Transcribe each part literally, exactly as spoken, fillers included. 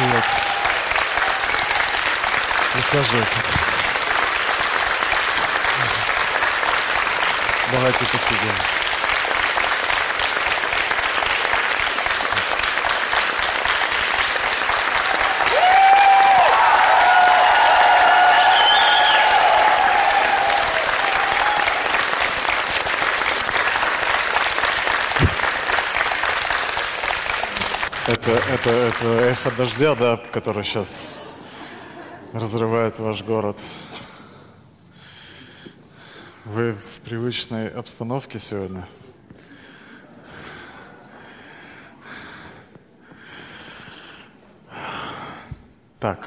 Привет. Присаживайтесь. Давайте посидим. Это, это, это эхо дождя, да, который сейчас разрывает ваш город. Вы в привычной обстановке сегодня? Так.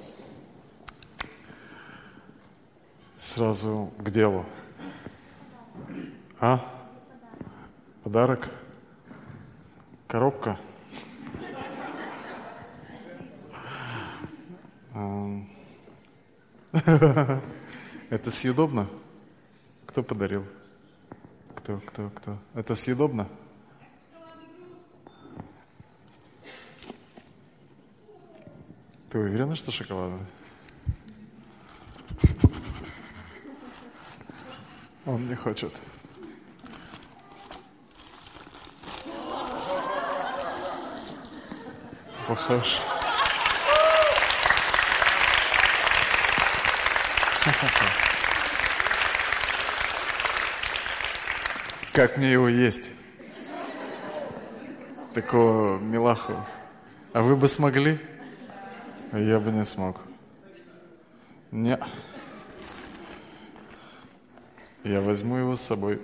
Сразу к делу. А? Подарок? Коробка? Это съедобно? Кто подарил? Кто, кто, кто? Это съедобно? Ты уверена, что шоколадное? Он не хочет. Похож. Как мне его есть? Такого милаху. А вы бы смогли? Я бы не смог. Не. Я возьму его с собой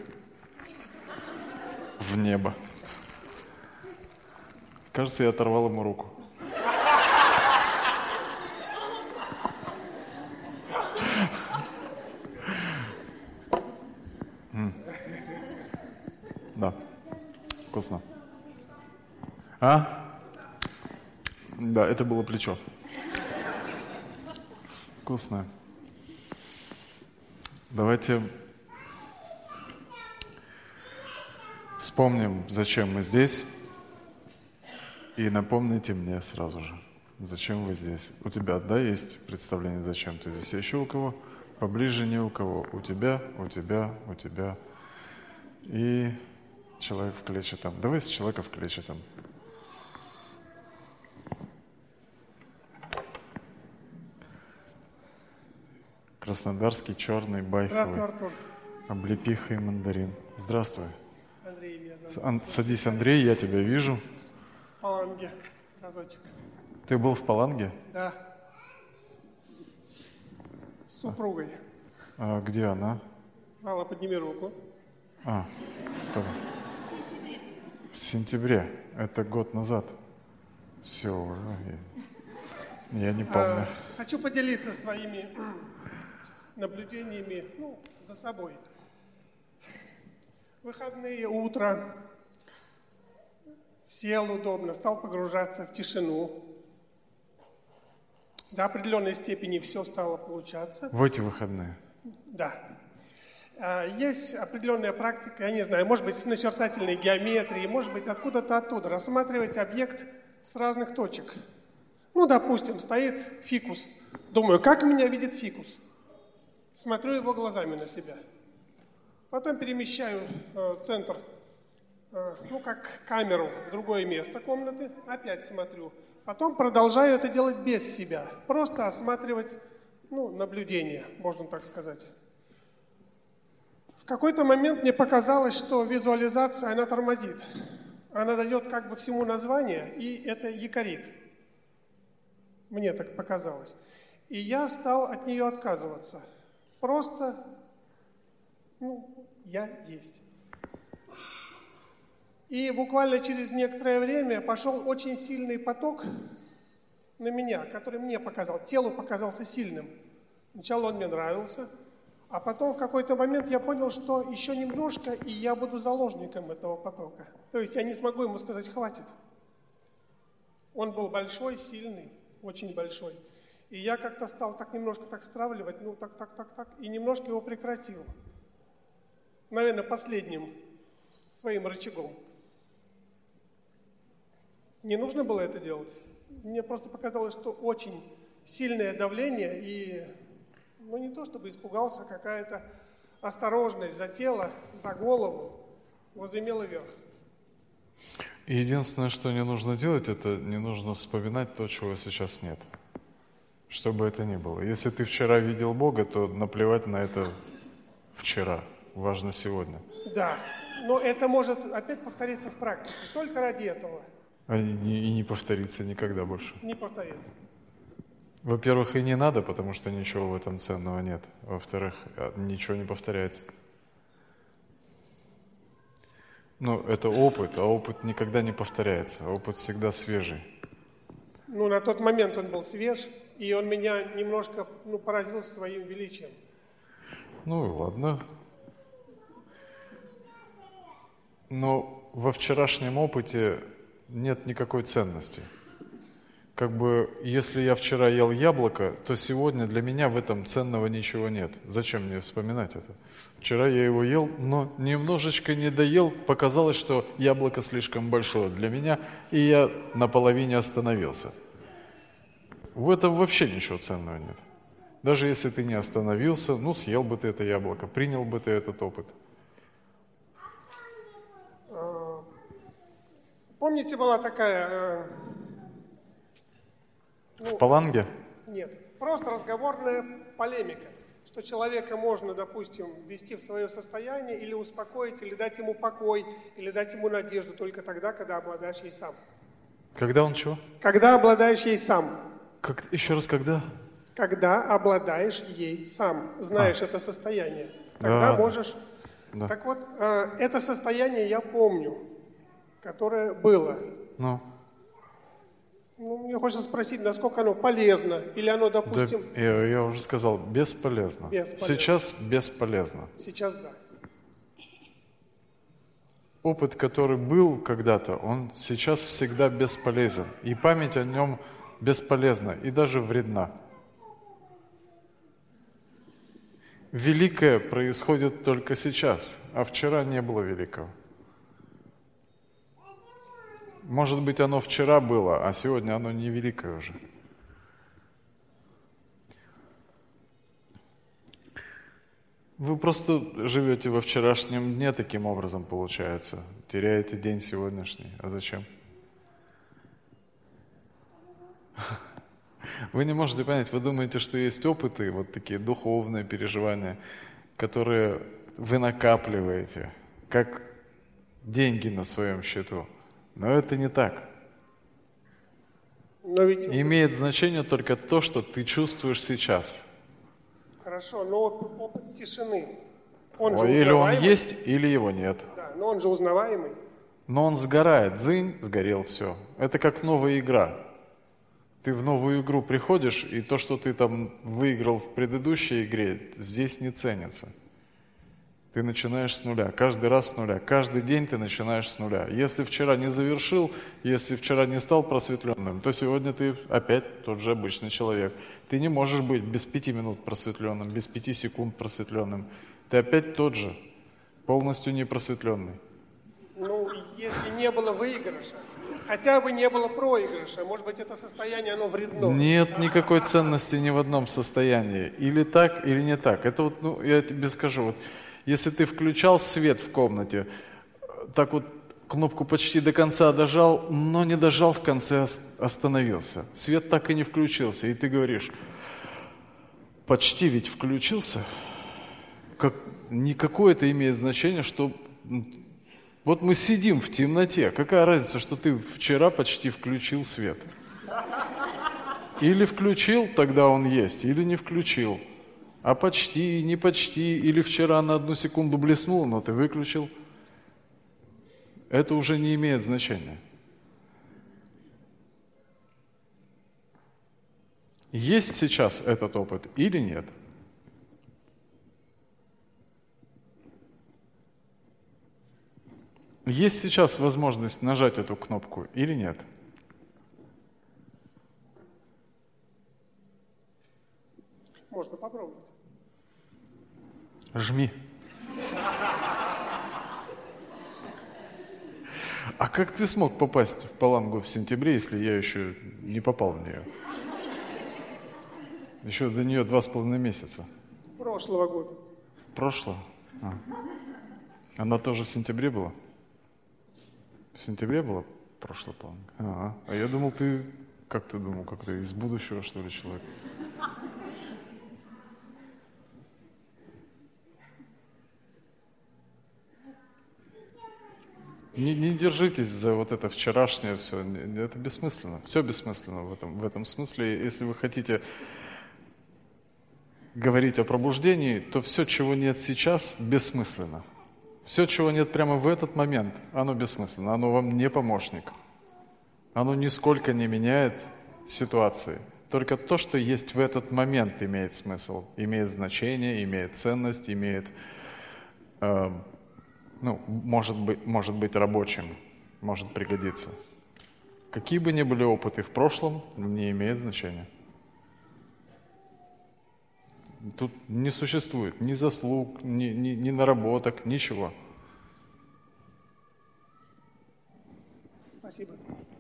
в небо. Кажется, я оторвал ему руку. Да, вкусно. А? Да, это было плечо. Вкусное. Давайте вспомним, зачем мы здесь, и напомните мне сразу же, зачем вы здесь. У тебя, да, есть представление, зачем ты здесь? Еще у кого? Поближе не у кого. У тебя, у тебя, у тебя. И человек в клетчатом. Давай с человека в клетчатом. Краснодарский черный байховый. Здравствуй, Артур. Облепиха и мандарин. Здравствуй. Андрей меня зовут. Ан- садись, Андрей, я тебя вижу. В Паланге разочек. Ты был в Паланге? Да. С супругой. А где она? Алла, подними руку. А, стоп. В сентябре. Это год назад. Все уже. Я, я не помню. А, хочу поделиться своими наблюдениями, ну, за собой. Выходные утро. Сел удобно, стал погружаться в тишину. До определенной степени все стало получаться. В эти выходные? Да. Есть определенная практика, я не знаю, может быть, с начертательной геометрией, может быть, откуда-то оттуда. Рассматривать объект с разных точек. Ну, допустим, стоит фикус. Думаю, как меня видит фикус? Смотрю его глазами на себя. Потом перемещаю э, центр, э, ну, как камеру в другое место комнаты. Опять смотрю. Потом продолжаю это делать без себя. Просто осматривать, ну, наблюдение, можно так сказать. В какой-то момент мне показалось, что визуализация, она тормозит. Она дает как бы всему название, и это якорит. Мне так показалось. И я стал от нее отказываться. Просто, ну, я есть. И буквально через некоторое время пошел очень сильный поток на меня, который мне показал, телу показался сильным. Сначала он мне нравился, а потом в какой-то момент я понял, что еще немножко, и я буду заложником этого потока. То есть я не смогу ему сказать «хватит». Он был большой, сильный, очень большой. И я как-то стал так немножко так стравливать, ну так, так, так, так, и немножко его прекратил. Наверное, последним своим рычагом. Не нужно было это делать? мне просто показалось, что очень сильное давление, и, ну не то чтобы испугался, какая-то осторожность за тело, за голову возымела верх. Единственное, что не нужно делать, это не нужно вспоминать то, чего сейчас нет. Что бы это ни было. Если ты вчера видел Бога, то наплевать на это вчера. Важно сегодня. Да, но это может опять повториться в практике. Только ради этого. А и не, и не повторится никогда больше. Не повторится. Во-первых, и не надо, потому что ничего в этом ценного нет. Во-вторых, ничего не повторяется. Ну, это опыт, а опыт никогда не повторяется. Опыт всегда свежий. Ну, на тот момент он был свеж, и он меня немножко ну, поразил своим величием. Ну, и ладно. Но во вчерашнем опыте нет никакой ценности. Как бы, если я вчера ел яблоко, то сегодня для меня в этом ценного ничего нет. Зачем мне вспоминать это? Вчера я его ел, но немножечко не доел, показалось, что яблоко слишком большое для меня, и я наполовине остановился. В этом вообще ничего ценного нет. Даже если ты не остановился, ну, съел бы ты это яблоко, принял бы ты этот опыт. Помните, была такая... Ну, в Паланге? Нет, просто разговорная полемика, что человека можно, допустим, ввести в свое состояние или успокоить, или дать ему покой, или дать ему надежду только тогда, когда обладаешь ей сам. Когда он чего? Когда обладаешь ей сам. Как, еще раз, когда? Когда обладаешь ей сам, знаешь а. это состояние, тогда да. можешь... Да. Так вот, это состояние я помню, которое было. Ну? Ну, мне хочется спросить, насколько оно полезно, или оно, допустим... Да, я, я уже сказал, бесполезно. бесполезно. Сейчас бесполезно. Сейчас да. Опыт, который был когда-то, он сейчас всегда бесполезен. И память о нем бесполезна и даже вредна. Великое происходит только сейчас, а вчера не было великого. Может быть, оно вчера было, а сегодня оно не великое уже. Вы просто живете во вчерашнем дне таким образом, получается. Теряете день сегодняшний. А зачем? Вы не можете понять, вы думаете, что есть опыты, вот такие духовные переживания, которые вы накапливаете, как деньги на своем счету. Но это не так. Но ведь... Имеет значение только то, что ты чувствуешь сейчас. Хорошо, но опыт тишины, он О, же или он узнаваемый. есть, или его нет. Да, но он же узнаваемый. Но он сгорает, дзынь, сгорел, все. Это как новая игра. Ты в новую игру приходишь, и то, что ты там выиграл в предыдущей игре, здесь не ценится. Ты начинаешь с нуля, каждый раз с нуля, каждый день ты начинаешь с нуля. Если вчера не завершил, если вчера не стал просветленным, то сегодня ты опять тот же обычный человек. Ты не можешь быть без пяти минут просветленным, без пяти секунд просветленным. Ты опять тот же, полностью непросветленный. Ну, если не было выигрыша, хотя бы не было проигрыша, может быть, это состояние, оно вредно. Нет никакой ценности ни в одном состоянии. Или так, или не так. Это вот, ну, я тебе скажу, вот, если ты включал свет в комнате, так вот кнопку почти до конца дожал, но не дожал, в конце остановился. Свет так и не включился. И ты говоришь, почти ведь включился. Как, никакое это имеет значение, что вот мы сидим в темноте. Какая разница, что ты вчера почти включил свет? Или включил, тогда он есть, или не включил. А почти, не почти, или вчера на одну секунду блеснул, но ты выключил. Это уже не имеет значения. Есть сейчас этот опыт или нет? Есть сейчас возможность нажать эту кнопку или нет? Можно попробовать. Жми. А как ты смог попасть в Палангу в сентябре, если я еще не попал в нее. Еще до нее два с половиной месяца. Прошлого года. Прошлого? А. Она тоже в сентябре была? В сентябре была прошлая половинка? А, а я думал, ты... Как ты думал? Как ты из будущего, что ли, человек? Не, не держитесь за вот это вчерашнее все. Это бессмысленно. Все бессмысленно в этом, в этом смысле. Если вы хотите говорить о пробуждении, то все, чего нет сейчас, бессмысленно. Все, чего нет прямо в этот момент, оно бессмысленно. Оно вам не помощник. Оно нисколько не меняет ситуации. Только то, что есть в этот момент, имеет смысл, имеет значение, имеет ценность, имеет, э, ну, может быть, может быть рабочим, может пригодиться. Какие бы ни были опыты в прошлом, не имеет значения. Тут не существует ни заслуг, ни, ни, ни наработок, ничего. Спасибо.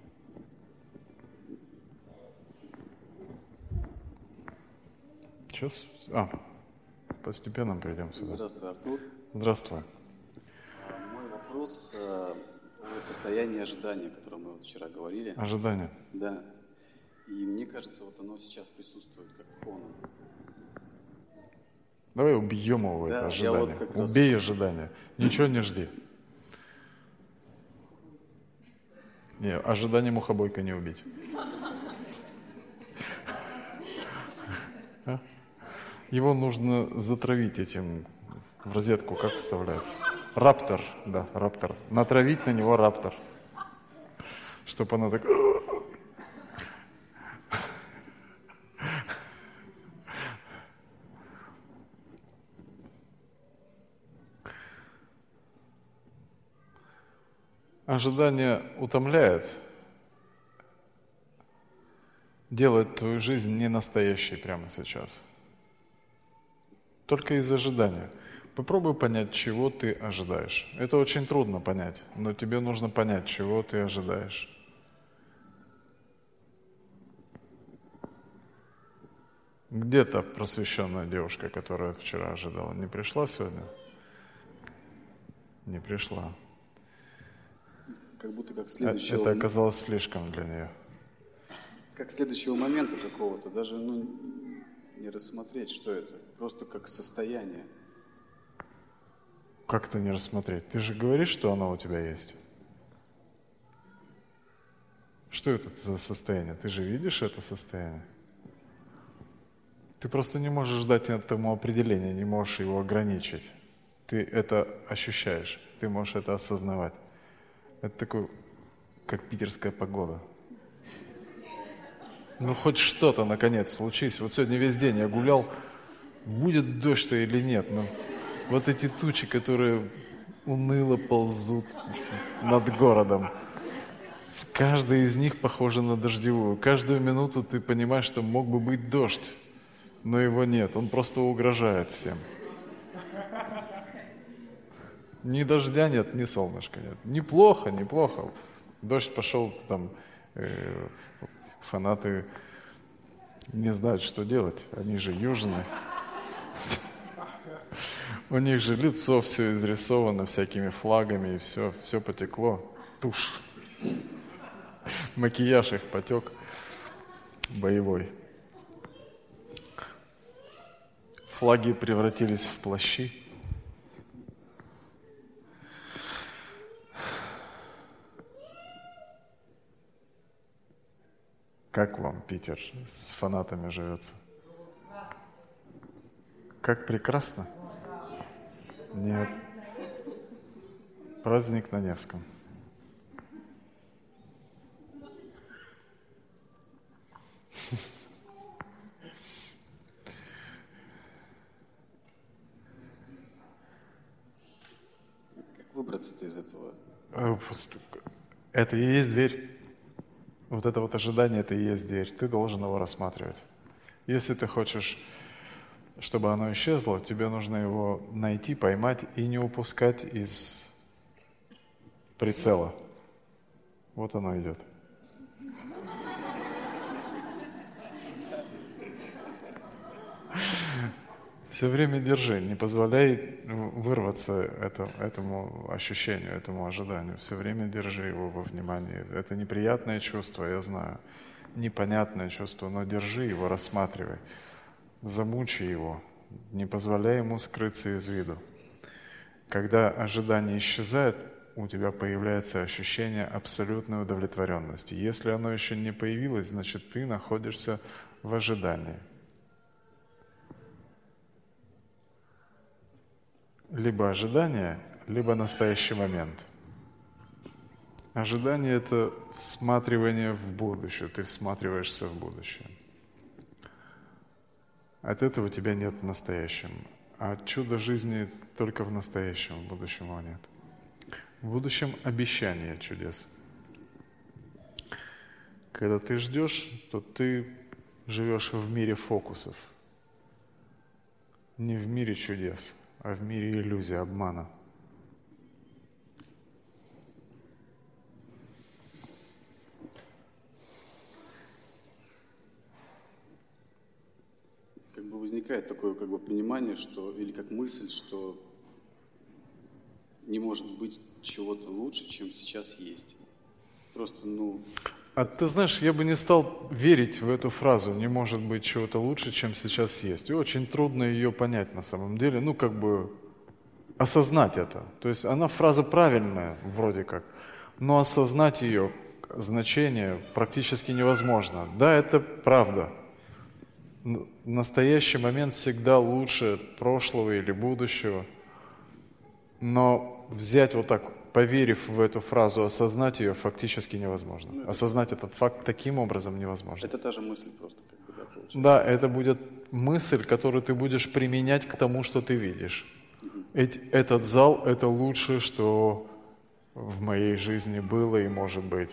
Сейчас, а, постепенно придем сюда. Здравствуй, Артур. Здравствуй. Мой вопрос о состоянии ожидания, о котором мы вот вчера говорили. Ожидание. Да. И мне кажется, вот оно сейчас присутствует как фоном. Давай убьем его, Да, это я ожидание. вот как раз- Убей ожидание. Ничего не жди. Не, ожидание мухобойка не убить. А? Его нужно затравить этим в розетку, как вставляется? Раптор, да, раптор. Натравить на него раптор. Чтобы оно так... Ожидание утомляет, делает твою жизнь не настоящей прямо сейчас. Только из ожидания. Попробуй понять, чего ты ожидаешь. Это очень трудно понять, но тебе нужно понять, чего ты ожидаешь. Где та просвещенная девушка, которая вчера ожидала? Не пришла сегодня? Не пришла. Как будто как Это следующего, оказалось слишком для нее. как следующего момента какого-то, даже ну, не рассмотреть, что это. Просто как состояние. Как это не рассмотреть? Ты же говоришь, что оно у тебя есть. Что это за состояние? Ты же видишь это состояние? Ты просто не можешь дать этому определения, не можешь его ограничить. Ты это ощущаешь, ты можешь это осознавать. Это такое, как питерская погода. Ну, хоть что-то, наконец, случись. Вот сегодня весь день я гулял, будет дождь-то или нет. Но вот эти тучи, которые уныло ползут над городом, каждая из них похожа на дождевую. Каждую минуту ты понимаешь, что мог бы быть дождь, но его нет. Он просто угрожает всем. Ни дождя нет, ни солнышка нет. Неплохо, неплохо. Дождь пошел, там э, фанаты не знают, что делать. Они же южные. У них же лицо все изрисовано всякими флагами, и все, все потекло. Тушь. Макияж их потек. Боевой. Флаги превратились в плащи. Как вам, Питер, с фанатами живется? Как прекрасно? Нет. Праздник на Невском. Как выбраться-то из этого? Это и есть дверь. Вот это вот ожидание, это и есть дверь. Ты должен его рассматривать. Если ты хочешь, чтобы оно исчезло, тебе нужно его найти, поймать и не упускать из прицела. Вот оно идет. Все время держи, не позволяй вырваться это, этому ощущению, этому ожиданию. Все время держи его во внимании. Это неприятное чувство, я знаю, непонятное чувство, но держи его, рассматривай, замучи его, не позволяй ему скрыться из виду. Когда ожидание исчезает, у тебя появляется ощущение абсолютной удовлетворенности. Если оно еще не появилось, значит, ты находишься в ожидании. Либо ожидание, либо настоящий момент. Ожидание – это всматривание в будущее, ты всматриваешься в будущее. От этого тебя нет в настоящем. А чудо жизни только в настоящем, в будущем его нет. В будущем обещание чудес. Когда ты ждешь, то ты живешь в мире фокусов. Не в мире чудес, а в мире иллюзий, обмана. Как бы возникает такое как бы понимание, что, или как мысль, что не может быть чего-то лучше, чем сейчас есть. Просто, ну... А ты знаешь, я бы не стал верить в эту фразу «не может быть чего-то лучше, чем сейчас есть». И очень трудно ее понять на самом деле, ну как бы осознать это. То есть она фраза правильная вроде как, но осознать ее значение практически невозможно. Да, это правда. Настоящий момент всегда лучше прошлого или будущего, но взять вот так, поверив в эту фразу, осознать ее фактически невозможно. Ну, это... Осознать этот факт таким образом невозможно. Это та же мысль просто, как бы, да, получается. Да, это будет мысль, которую ты будешь применять к тому, что ты видишь. Угу. Эти, этот зал – это лучшее, что в моей жизни было и может быть.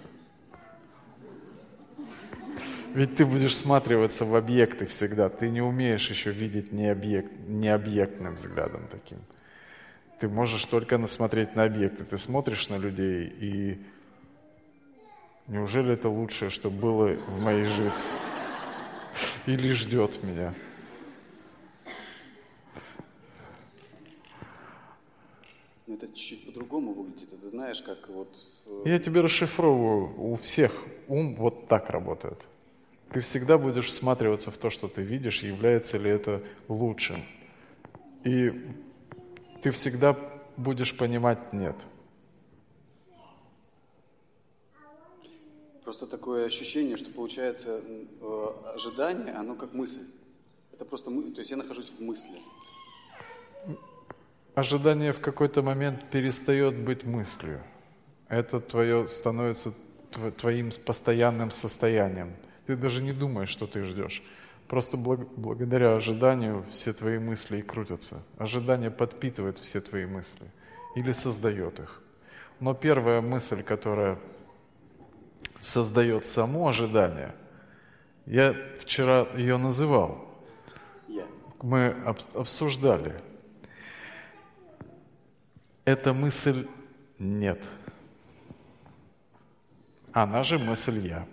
Ведь ты будешь всматриваться в объекты всегда. Ты не умеешь еще видеть необъект, необъектным взглядом таким. Ты можешь только насмотреть на объекты. Ты смотришь на людей, и неужели это лучшее, что было в моей жизни? Или ждет меня? Но это чуть-чуть по-другому выглядит. Это знаешь, как вот... Я тебе расшифровываю. У всех ум вот так работает. Ты всегда будешь всматриваться в то, что ты видишь, является ли это лучшим. И ты всегда будешь понимать «нет». Просто такое ощущение, что получается ожидание, оно как мысль. Это просто мы, то есть я нахожусь в мысли. Ожидание в какой-то момент перестает быть мыслью. Это твое становится твоим постоянным состоянием. Ты даже не думаешь, что ты ждешь. Просто благодаря ожиданию все твои мысли и крутятся. Ожидание подпитывает все твои мысли или создает их. Но первая мысль, которая создает само ожидание, я вчера ее называл. Yeah. Мы обсуждали. Эта мысль «нет». Она же мысль «я».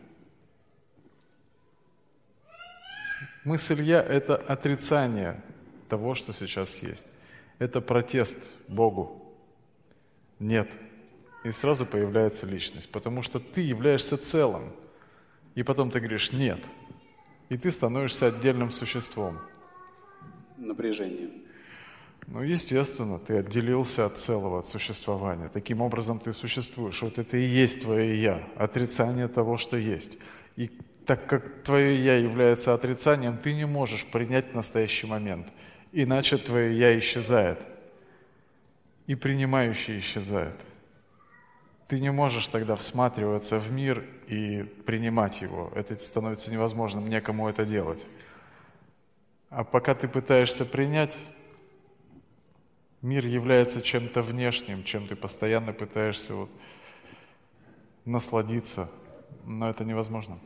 Мысль «я» — это отрицание того, что сейчас есть. Это протест Богу. Нет. И сразу появляется личность, потому что ты являешься целым. И потом ты говоришь «нет». И ты становишься отдельным существом. Напряжение. Ну, естественно, ты отделился от целого, от существования. Таким образом ты существуешь. Вот это и есть твое «я», отрицание того, что есть. И так как твое «я» является отрицанием, ты не можешь принять настоящий момент. Иначе твое «я» исчезает. И принимающий исчезает. Ты не можешь тогда всматриваться в мир и принимать его. Это становится невозможным, некому это делать. А пока ты пытаешься принять, мир является чем-то внешним, чем ты постоянно пытаешься вот насладиться, но это невозможно.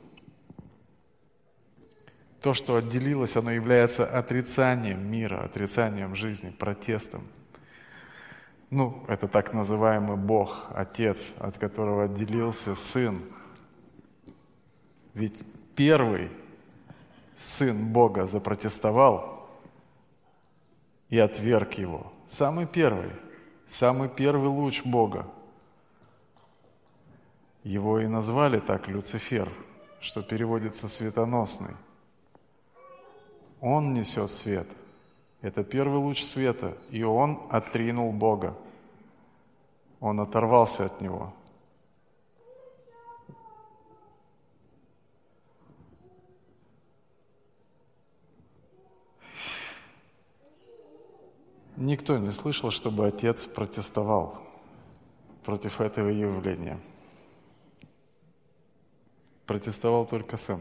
То, что отделилось, оно является отрицанием мира, отрицанием жизни, протестом. Ну, это так называемый Бог, Отец, от которого отделился Сын. Ведь первый Сын Бога запротестовал, и отверг его. Самый первый, самый первый луч Бога. Его и назвали так Люцифер, что переводится светоносный. Он несет свет. Это первый луч света, и он отринул Бога. Он оторвался от Него. Никто не слышал, чтобы отец протестовал против этого явления. Протестовал только сын.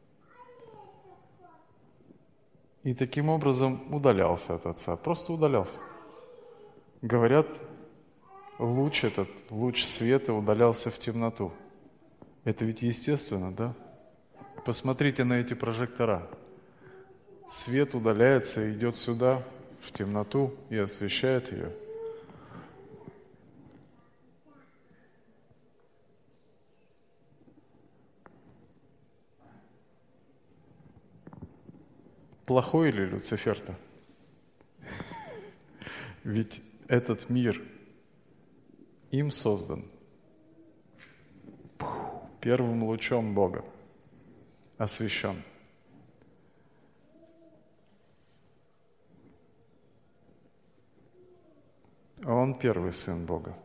И таким образом удалялся от отца, просто удалялся. Говорят, луч этот, луч света удалялся в темноту. Это ведь естественно, да? Посмотрите на эти прожектора. Свет удаляется и идет сюда, в темноту, и освещает ее. Плохой ли Люцифер-то? Ведь этот мир им создан первым лучом Бога, освящен. Он первый сын Бога.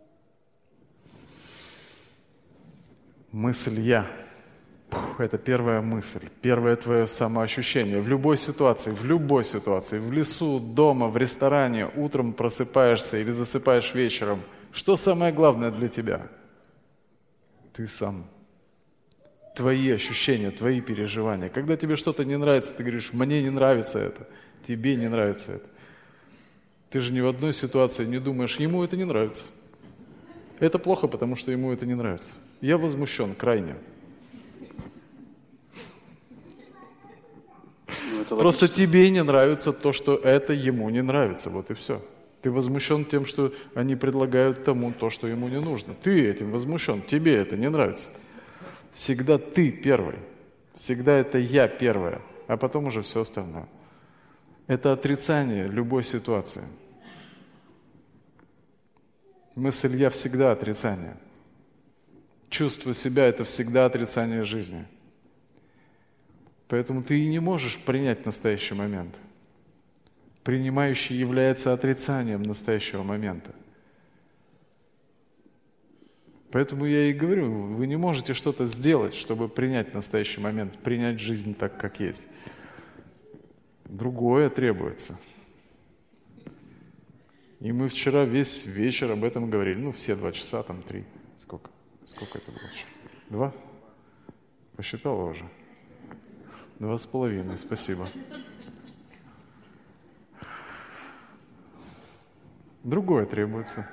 Мысль «я» — это первая мысль, первое твое самоощущение. В любой ситуации, в любой ситуации, в лесу, дома, в ресторане, утром просыпаешься или засыпаешь вечером. Что самое главное для тебя? Ты сам. Твои ощущения, твои переживания. Когда тебе что-то не нравится, ты говоришь: «Мне не нравится это», «Тебе не нравится это». Ты же ни в одной ситуации не думаешь: «Ему это не нравится». Это плохо, потому что ему это не нравится. Я возмущен крайне. Ну, это Просто логично. тебе не нравится то, что это ему не нравится. Вот и все. Ты возмущен тем, что они предлагают тому то, что ему не нужно. Ты этим возмущен, тебе это не нравится. Всегда ты первый. Всегда это я первая, а потом уже все остальное. Это отрицание любой ситуации. Мысль «я» всегда отрицание. Чувство себя – это всегда отрицание жизни. Поэтому ты и не можешь принять настоящий момент. Принимающий является отрицанием настоящего момента. Поэтому я и говорю, вы не можете что-то сделать, чтобы принять настоящий момент, принять жизнь так, как есть. Другое требуется. И мы вчера весь вечер об этом говорили. Ну, все два часа, там три. Сколько? Сколько это было вчера? Два? Посчитала уже? Два с половиной, спасибо. Другое требуется.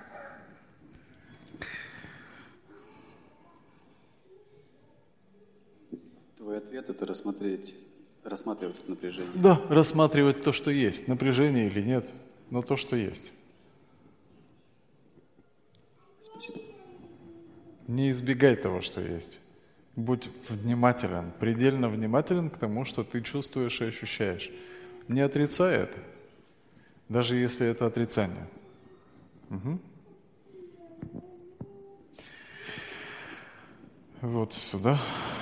Твой ответ – это рассмотреть, рассматривать это напряжение. Да, рассматривать то, что есть. Напряжение или нет, но то, что есть. Спасибо. Не избегай того, что есть. Будь внимателен, предельно внимателен к тому, что ты чувствуешь и ощущаешь. Не отрицай это, даже если это отрицание. Угу. Вот сюда.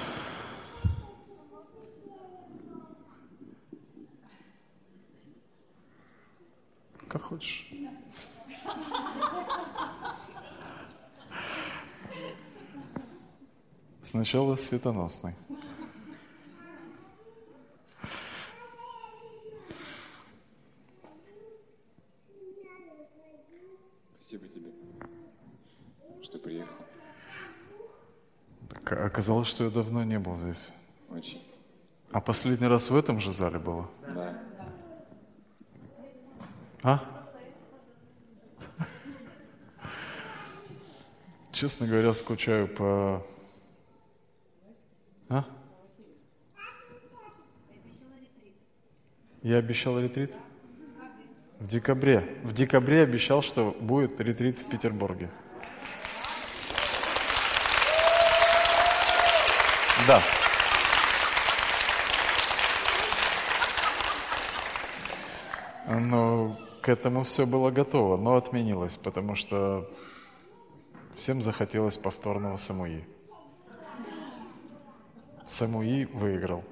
Как хочешь. Сначала светоносный. Спасибо тебе, что приехал. Так, оказалось, что я давно не был здесь. Очень. А последний раз в этом же зале было? Да. А? Честно говоря, скучаю по... А? Я обещал ретрит? В декабре. В декабре обещал, что будет ретрит в Петербурге. Да. Но к этому все было готово, но отменилось, потому что всем захотелось повторного Самуи. Самуи выиграл.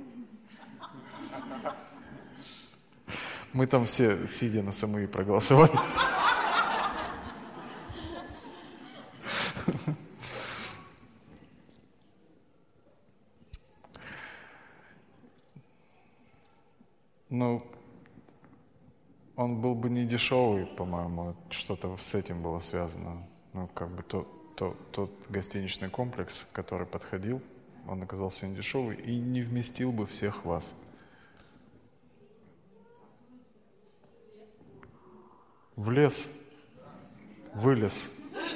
Мы там все, сидя на Самуи, проголосовали. Ну, он был бы не дешевый, по-моему, что-то с этим было связано. Ну, как бы то, то, тот гостиничный комплекс, который подходил, он оказался не дешевый и не вместил бы всех вас. В лес, вылез.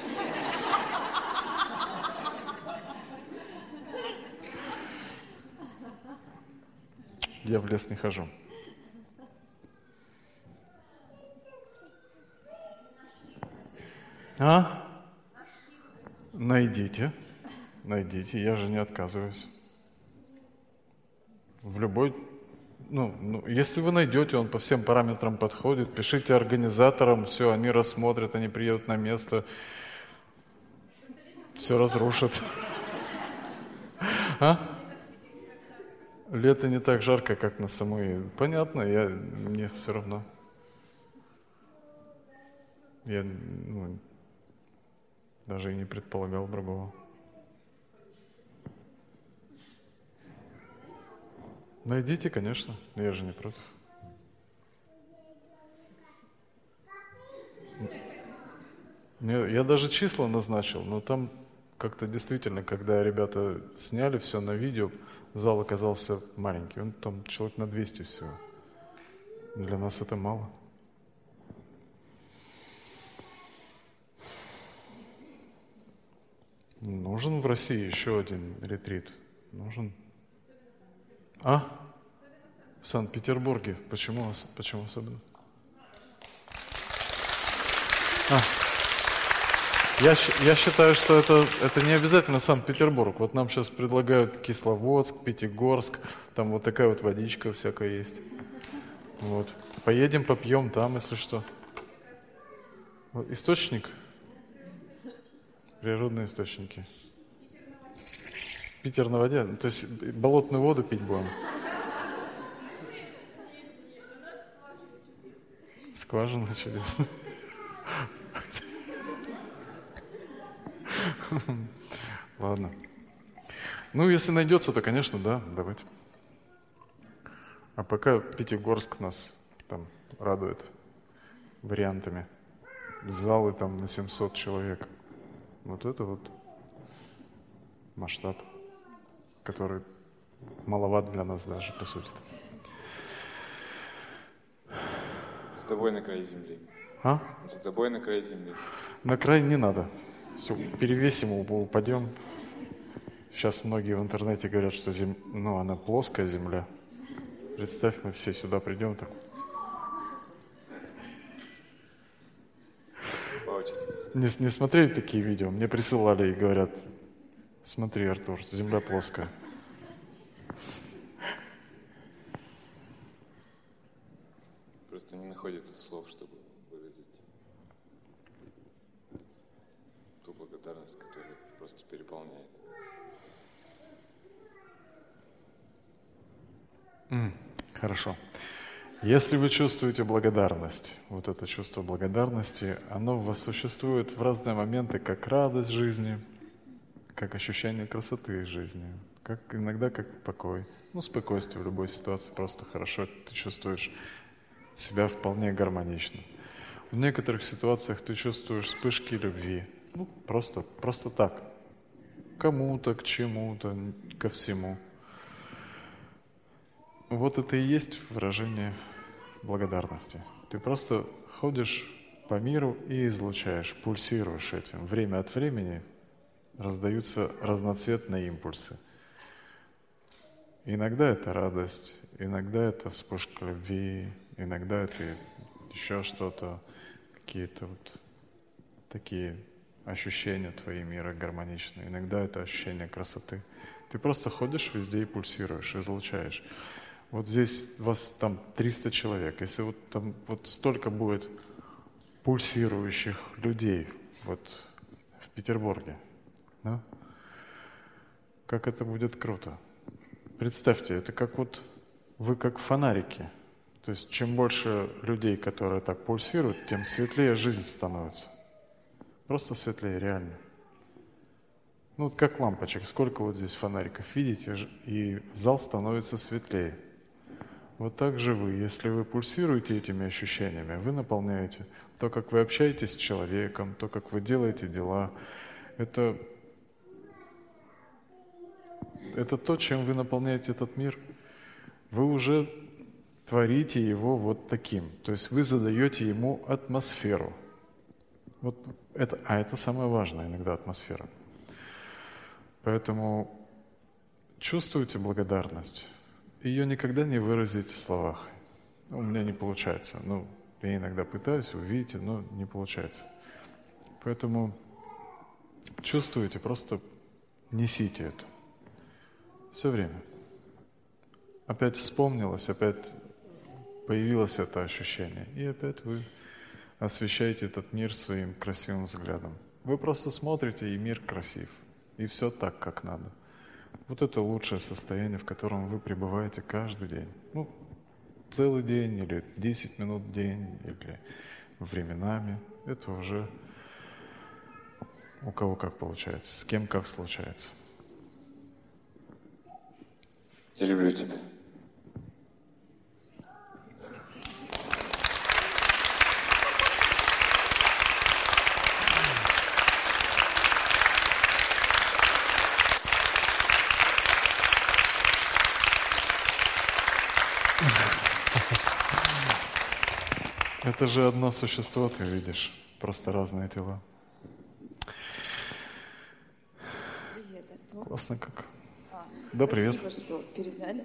Я в лес не хожу. А? Найдите, найдите, я же не отказываюсь. В любой, ну, ну, если вы найдете, он по всем параметрам подходит, пишите организаторам, все, они рассмотрят, они приедут на место, все разрушат. А? Лето не так жарко, как на Самуи. Понятно, я, мне все равно. Я, ну, даже и не предполагал другого. Найдите, конечно, я же не против. Я, я даже числа назначил, но там как-то действительно, когда ребята сняли все на видео, зал оказался маленький, он там человек на двести всего. Для нас это мало. Нужен в России еще один ретрит? Нужен. А? В Санкт-Петербурге. Почему, почему особенно? А. Я, я считаю, что это, это не обязательно Санкт-Петербург. Вот нам сейчас предлагают Кисловодск, Пятигорск, там вот такая вот водичка всякая есть. Вот. Поедем, попьем там, если что. Источник? Природные источники. Питер на воде? То есть болотную воду пить будем? Скважина чудесная. Ладно. Ну, если найдется, то, конечно, да, давайте. А пока Пятигорск нас там радует вариантами. Залы там на семьсот человек. Вот это вот масштаб, который маловат для нас даже, по сути. За тобой на край земли. А? За тобой на край земли. На край не надо. Все, перевесим, упадем. Сейчас многие в интернете говорят, что зем... ну, она плоская земля. Представь, мы все сюда придем так. Не, не смотрели такие видео? Мне присылали и говорят: смотри, Артур, земля плоская. Просто не находится слов, чтобы выразить ту благодарность, которая просто переполняет. Mm, хорошо. Если вы чувствуете благодарность, вот это чувство благодарности, оно у вас существует в разные моменты, как радость жизни, как ощущение красоты жизни, как иногда как покой. Ну, спокойствие в любой ситуации, просто хорошо, ты чувствуешь себя вполне гармонично. В некоторых ситуациях ты чувствуешь вспышки любви, ну, просто, просто так, к кому-то, к чему-то, ко всему. Вот это и есть выражение благодарности. Ты просто ходишь по миру и излучаешь, пульсируешь этим. Время от времени раздаются разноцветные импульсы. Иногда это радость, иногда это вспышка любви, иногда это еще что-то, какие-то вот такие ощущения твои мира гармоничные. Иногда это ощущение красоты. Ты просто ходишь везде и пульсируешь, излучаешь. Вот здесь вас там триста человек. Если вот там вот столько будет пульсирующих людей вот в Петербурге, да? Как это будет круто. Представьте, это как вот вы как фонарики. То есть чем больше людей, которые так пульсируют, тем светлее жизнь становится. Просто светлее, реально. Ну вот как лампочек. Сколько вот здесь фонариков, видите, и зал становится светлее. Вот так же вы, если вы пульсируете этими ощущениями, вы наполняете то, как вы общаетесь с человеком, то, как вы делаете дела. Это, это то, чем вы наполняете этот мир. Вы уже творите его вот таким. То есть вы задаете ему атмосферу. Вот это, а это самое важное иногда, атмосфера. Поэтому чувствуйте благодарность. Ее никогда не выразить в словах. У меня не получается. Ну, я иногда пытаюсь, вы видите, но не получается. Поэтому чувствуйте, просто несите это. Все время. Опять вспомнилось, опять появилось это ощущение. И опять вы освещаете этот мир своим красивым взглядом. Вы просто смотрите, и мир красив. И все так, как надо. Вот это лучшее состояние, в котором вы пребываете каждый день. Ну, целый день, или десять минут в день, или временами. Это уже у кого как получается, с кем как случается. Я люблю тебя. Это же одно существо, ты видишь, просто разные тела. Привет, Артур. Классно как. А, да, привет. Спасибо, что передали.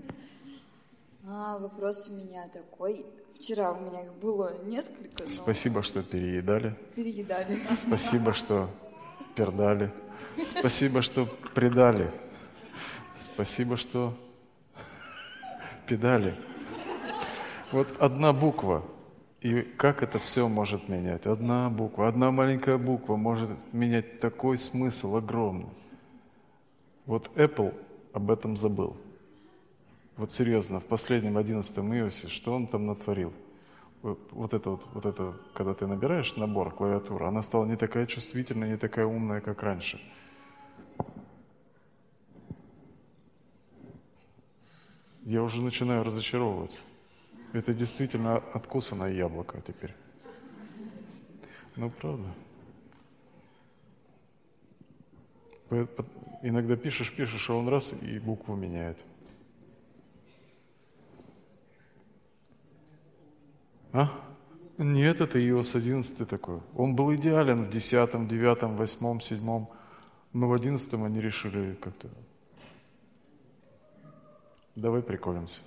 А, вопрос у меня такой. Вчера у меня их было несколько, но... Спасибо, что переедали. Переедали. Спасибо, что пердали. Спасибо, что предали. Спасибо, что педали. Вот одна буква. И как это все может менять? Одна буква, одна маленькая буква может менять такой смысл огромный. Вот Apple об этом забыл. Вот серьезно, в последнем одиннадцатом iOS, что он там натворил? Вот это вот, вот это, когда ты набираешь набор клавиатуры, она стала не такая чувствительная, не такая умная, как раньше. Я уже начинаю разочаровываться. Это действительно откусанное яблоко теперь. Ну, правда. Иногда пишешь, пишешь, а он раз и букву меняет. А? Нет, это iOS одиннадцать такой. Он был идеален в десятом, девятом, восьмом, седьмом, но в одиннадцатом они решили как-то... Давай приколимся.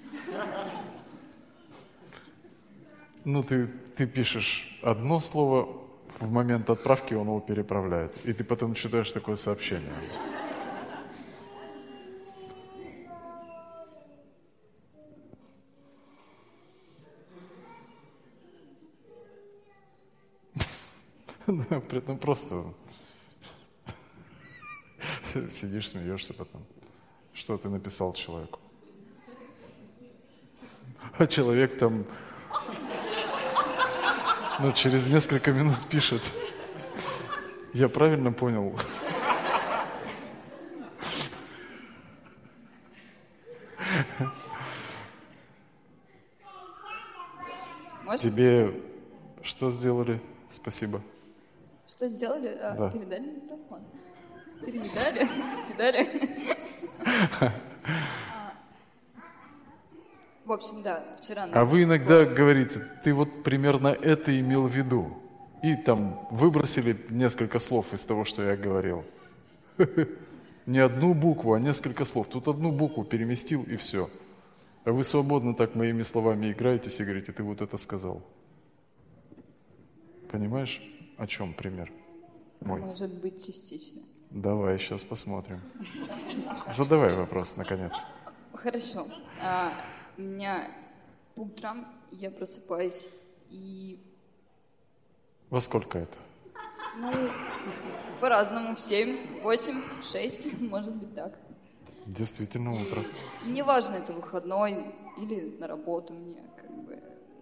Ну, ты, ты пишешь одно слово, в момент отправки он его переправляет, и ты потом читаешь такое сообщение. Да, при этом просто сидишь, смеешься потом. Что ты написал человеку? А человек там... Ну, через несколько минут пишет. Я правильно понял? Можно? Тебе что сделали? Спасибо. Что сделали? А, да. Передали микрофон. Передали? Передали? В общем, да, вчера... А вы иногда говорите, ты вот примерно это имел в виду. И там выбросили несколько слов из того, что я говорил. Не одну букву, а несколько слов. Тут одну букву переместил, и все. А вы свободно так моими словами играетесь и говорите, ты вот это сказал. Понимаешь, о чем пример мой? Может быть, частично. Давай, сейчас посмотрим. Задавай вопрос, наконец. Хорошо. А, у меня по утрам я просыпаюсь и... Во сколько это? Ну, по-разному. В семь, восемь, шесть, может быть так. Действительно утро. И, и неважно, это выходной или на работу мне, как бы...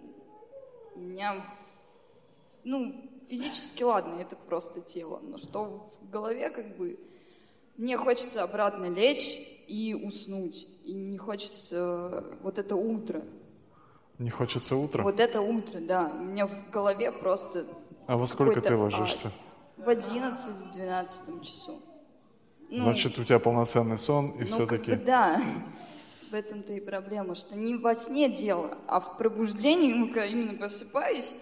У меня, ну, физически ладно, это просто тело. Но что в голове, как бы... Мне хочется обратно лечь и уснуть. И не хочется вот это утро. Не хочется утро? Вот это утро, да. У меня в голове просто... А во сколько ты ад. ложишься? В одиннадцать, в двенадцатом часу. Ну, Значит, у тебя полноценный сон, и ну, все-таки... как бы да. В этом-то и проблема, что не во сне дело, а в пробуждении, ну, когда именно просыпаюсь,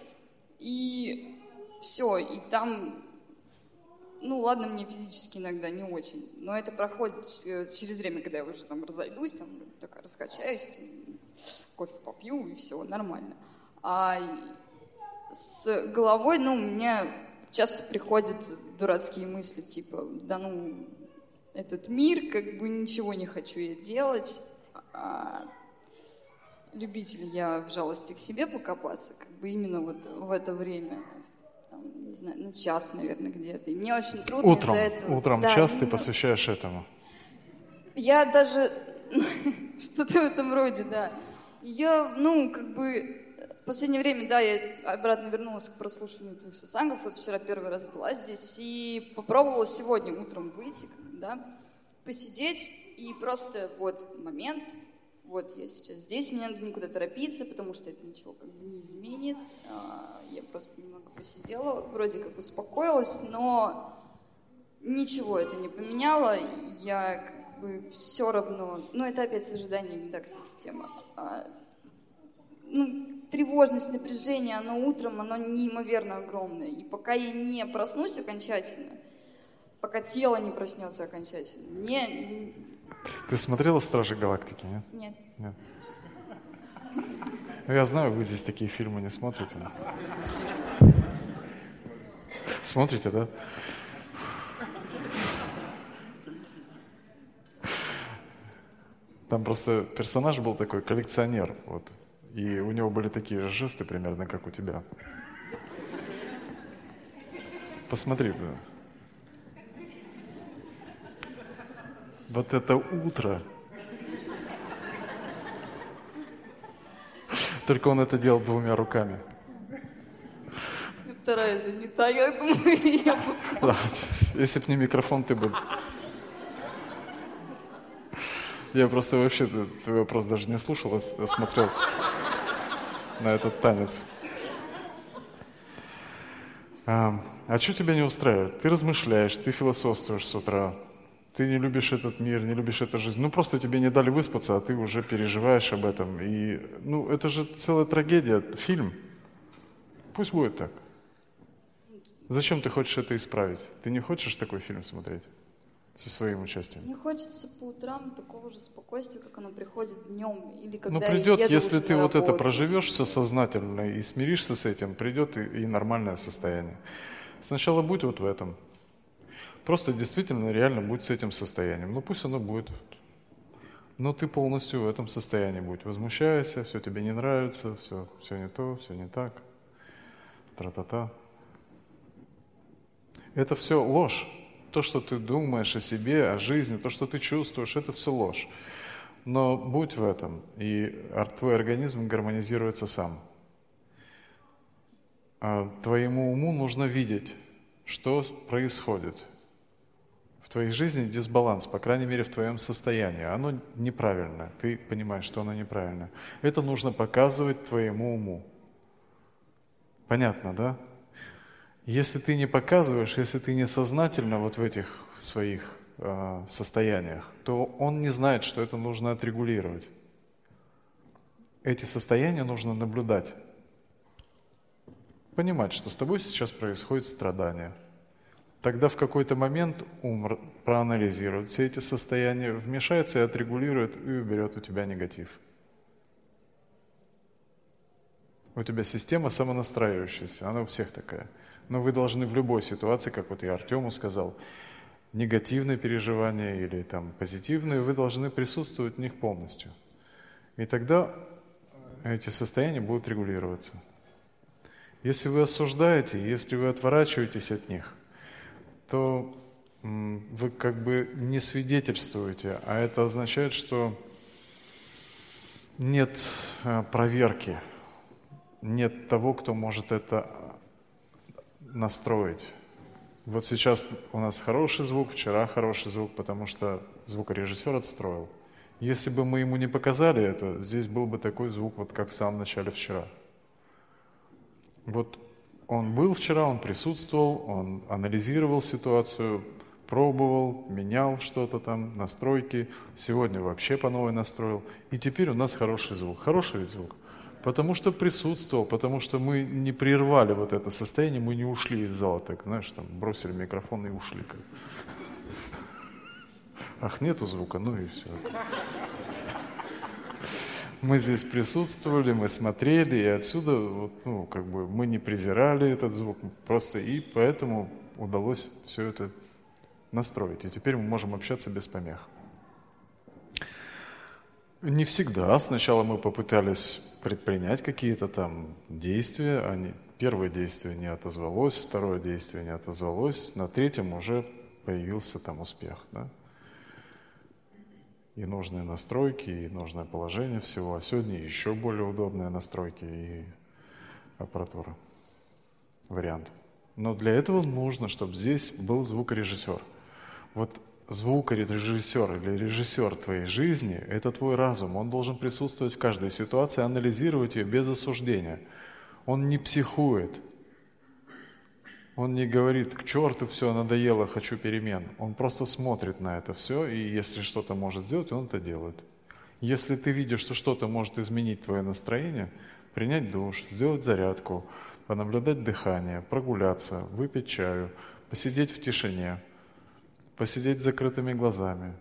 и все, и там... Ну, ладно, мне физически иногда не очень, но это проходит через время, когда я уже там разойдусь, там, такая раскачаюсь, там, кофе попью, и все, нормально. А с головой, ну, у меня часто приходят дурацкие мысли, типа, да ну, этот мир, как бы ничего не хочу я делать, а любитель я в жалости к себе покопаться, как бы именно вот в это время. Не знаю, ну, час, наверное, где-то. И мне очень трудно Утром, из-за этого. утром Да, час именно... ты посвящаешь этому? Я даже... Что-то в этом роде, да. Я, ну, как бы... В последнее время, да, я обратно вернулась к прослушиванию твоих сатсангов. Вот вчера первый раз была здесь. И попробовала сегодня утром выйти, да, посидеть. И просто вот момент... Вот я сейчас здесь, мне надо никуда торопиться, потому что это ничего как бы не изменит. Я просто немного посидела, вроде как успокоилась, но ничего это не поменяло. Я как бы все равно... Ну, это опять с ожиданиями, да, кстати, тема. Ну, тревожность, напряжение, оно утром, оно неимоверно огромное. И пока я не проснусь окончательно, пока тело не проснется окончательно, мне... Ты смотрела «Стражи Галактики», нет? Нет. Нет. Ну, я знаю, вы здесь такие фильмы не смотрите. Смотрите, да? Там просто персонаж был такой, коллекционер, вот. И у него были такие же жесты примерно, как у тебя. Посмотри, да. Вот это утро. Только он это делал двумя руками. Вторая занята, я думаю, я бы... Да, если бы не микрофон, ты бы... Я просто вообще твой вопрос даже не слушал, а смотрел на этот танец. А, а что тебя не устраивает? Ты размышляешь, ты философствуешь с утра. Ты не любишь этот мир, не любишь эту жизнь. Ну, просто тебе не дали выспаться, а ты уже переживаешь об этом. И, ну, это же целая трагедия, фильм. Пусть будет так. Зачем ты хочешь это исправить? Ты не хочешь такой фильм смотреть со своим участием? Мне хочется по утрам такого же спокойствия, как оно приходит днем. Или когда ну, придет, я еду если уже ты на вот это работу. проживешь все сознательно и смиришься с этим, придет и, и нормальное состояние. Сначала будь вот в этом. Просто действительно, реально будь с этим состоянием. Ну пусть оно будет. Но ты полностью в этом состоянии будь. Возмущайся, все тебе не нравится, все, все не то, все не так. Тра-та-та. Это все ложь. То, что ты думаешь о себе, о жизни, то, что ты чувствуешь, это все ложь. Но будь в этом, и твой организм гармонизируется сам. А твоему уму нужно видеть, что происходит. В твоей жизни дисбаланс, по крайней мере, в твоем состоянии. Оно неправильно. Ты понимаешь, что оно неправильно. Это нужно показывать твоему уму. Понятно, да? Если ты не показываешь, если ты не сознательно вот в этих своих э, состояниях, то он не знает, что это нужно отрегулировать. Эти состояния нужно наблюдать. Понимать, что с тобой сейчас происходит страдание. Тогда в какой-то момент ум проанализирует все эти состояния, вмешается и отрегулирует, и уберет у тебя негатив. У тебя система самонастраивающаяся, она у всех такая. Но вы должны в любой ситуации, как вот я Артему сказал, негативные переживания или там позитивные, вы должны присутствовать в них полностью. И тогда эти состояния будут регулироваться. Если вы осуждаете, если вы отворачиваетесь от них, то вы как бы не свидетельствуете, а это означает, что нет проверки, нет того, кто может это настроить. Вот сейчас у нас хороший звук, вчера хороший звук, потому что звукорежиссер отстроил. Если бы мы ему не показали это, здесь был бы такой звук, вот как в самом начале вчера. Вот он был вчера, он присутствовал, он анализировал ситуацию, пробовал, менял что-то там, настройки. Сегодня вообще по новой настроил. И теперь у нас хороший звук. Хороший звук. Потому что присутствовал, потому что мы не прервали вот это состояние, мы не ушли из зала, так, знаешь, там, бросили микрофон и ушли. Как. Ах, нету звука, ну и все. Мы здесь присутствовали, мы смотрели, и отсюда, вот, ну, как бы, мы не презирали этот звук, просто и поэтому удалось все это настроить. И теперь мы можем общаться без помех. Не всегда. Сначала мы попытались предпринять какие-то там действия, они, первое действие не отозвалось, второе действие не отозвалось, на третьем уже появился там успех, да? И нужные настройки, и нужное положение всего, а сегодня еще более удобные настройки и аппаратура, вариант. Но для этого нужно, чтобы здесь был звукорежиссер. Вот звукорежиссер или режиссер твоей жизни – это твой разум. Он должен присутствовать в каждой ситуации, анализировать ее без осуждения. Он не психует. Он не говорит: к черту, все, надоело, хочу перемен. Он просто смотрит на это все, и если что-то может сделать, он это делает. Если ты видишь, что что-то может изменить твое настроение, принять душ, сделать зарядку, понаблюдать дыхание, прогуляться, выпить чаю, посидеть в тишине, посидеть с закрытыми глазами,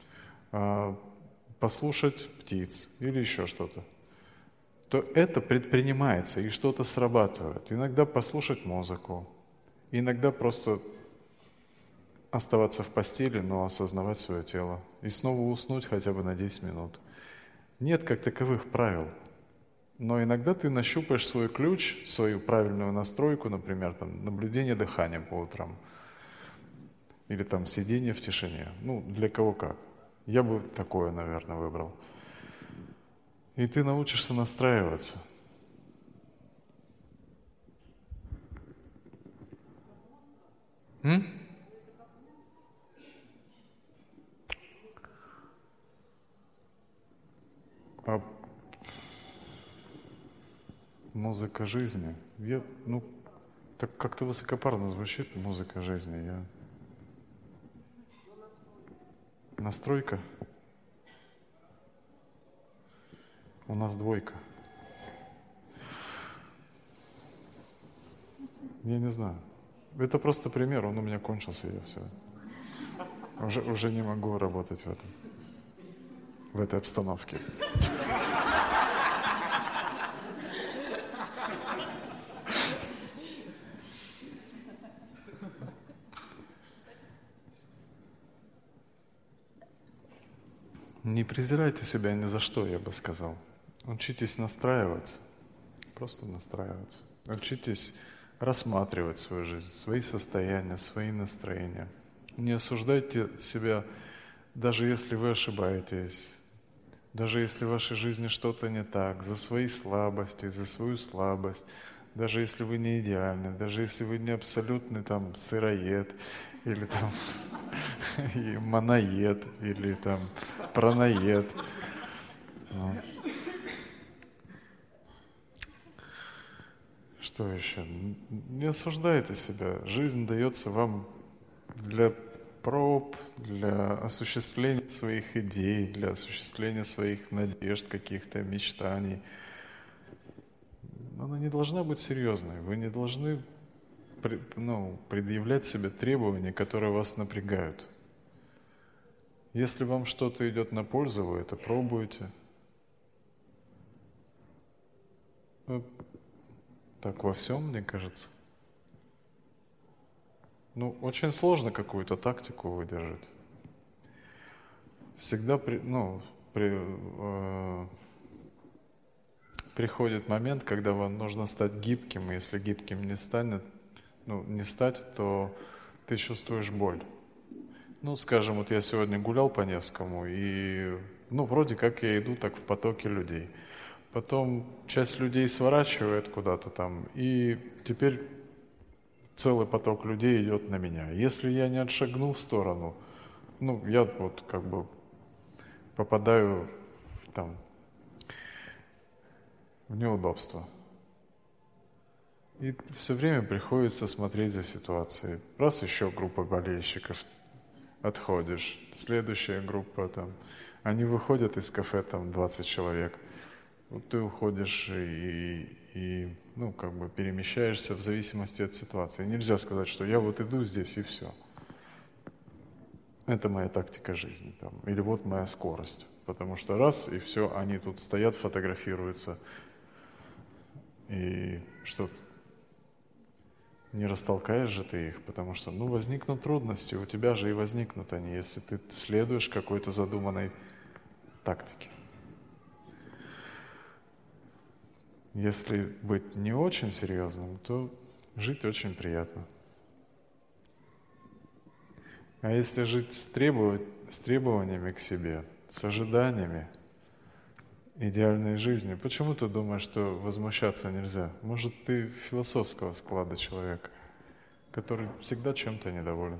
послушать птиц или еще что-то, то это предпринимается и что-то срабатывает. Иногда послушать музыку, иногда просто оставаться в постели, но осознавать свое тело и снова уснуть хотя бы на десять минут. Нет как таковых правил. Но иногда ты нащупаешь свой ключ, свою правильную настройку, например, там, наблюдение дыхания по утрам. Или там сидение в тишине. Ну, для кого как. Я бы такое, наверное, выбрал. И ты научишься настраиваться. М? А музыка жизни. Я, ну, так как-то высокопарно звучит музыка жизни. Я... Настройка. У нас двойка. Я не знаю. Это просто пример, он у меня кончился, и все. Уже, уже не могу работать в этом, в этой обстановке. Не презирайте себя ни за что, я бы сказал. Учитесь настраиваться, просто настраиваться. Учитесь рассматривать свою жизнь, свои состояния, свои настроения. Не осуждайте себя, даже если вы ошибаетесь, даже если в вашей жизни что-то не так, за свои слабости, за свою слабость, даже если вы не идеальны, даже если вы не абсолютный там сыроед, или там и моноед, или там праноед. Ну. Что еще? Не осуждайте себя. Жизнь дается вам для проб, для осуществления своих идей, для осуществления своих надежд, каких-то мечтаний. Она не должна быть серьезной. Вы не должны ну, предъявлять себе требования, которые вас напрягают. Если вам что-то идет на пользу, вы это пробуете. Так во всем, мне кажется. Ну, очень сложно какую-то тактику выдержать. Всегда при, ну, при, э, приходит момент, когда вам нужно стать гибким, и если гибким не станет, ну, не стать, то ты чувствуешь боль. Ну, скажем, вот я сегодня гулял по Невскому, и, ну, вроде как я иду так в потоке людей. Потом часть людей сворачивает куда-то там, и теперь целый поток людей идет на меня. Если я не отшагну в сторону, ну, я вот как бы попадаю в, там, в неудобство. И все время приходится смотреть за ситуацией. Раз еще группа болельщиков, отходишь. Следующая группа, там, они выходят из кафе, там, двадцать человек. Вот ты уходишь и, и, ну, как бы перемещаешься в зависимости от ситуации. Нельзя сказать, что я вот иду здесь и все. Это моя тактика жизни. Там, или вот моя скорость. Потому что раз, и все, они тут стоят, фотографируются. И что-то не растолкаешь же ты их, потому что, ну, возникнут трудности, у тебя же и возникнут они, если ты следуешь какой-то задуманной тактике. Если быть не очень серьезным, то жить очень приятно. А если жить с, требов... с требованиями к себе, с ожиданиями идеальной жизни, почему ты думаешь, что возмущаться нельзя? Может, ты философского склада человек, который всегда чем-то недоволен?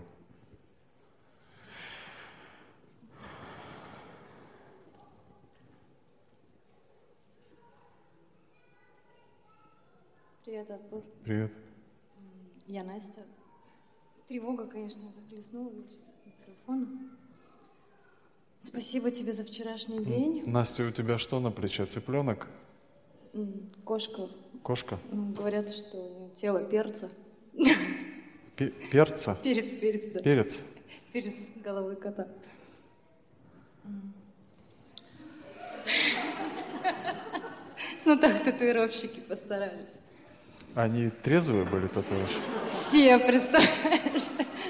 Привет, Артур. Привет. Я Настя. Тревога, конечно, захлестнула сейчас микрофон. Спасибо тебе за вчерашний день. Настя, у тебя что на плече? Цыпленок? Кошка. Кошка? Ну, говорят, что тело перца. Пе- перца? Перец, перец, да. Перец? Перец головы кота. Ну так татуировщики постарались. Они трезвые были татуировщики? Все, представляешь?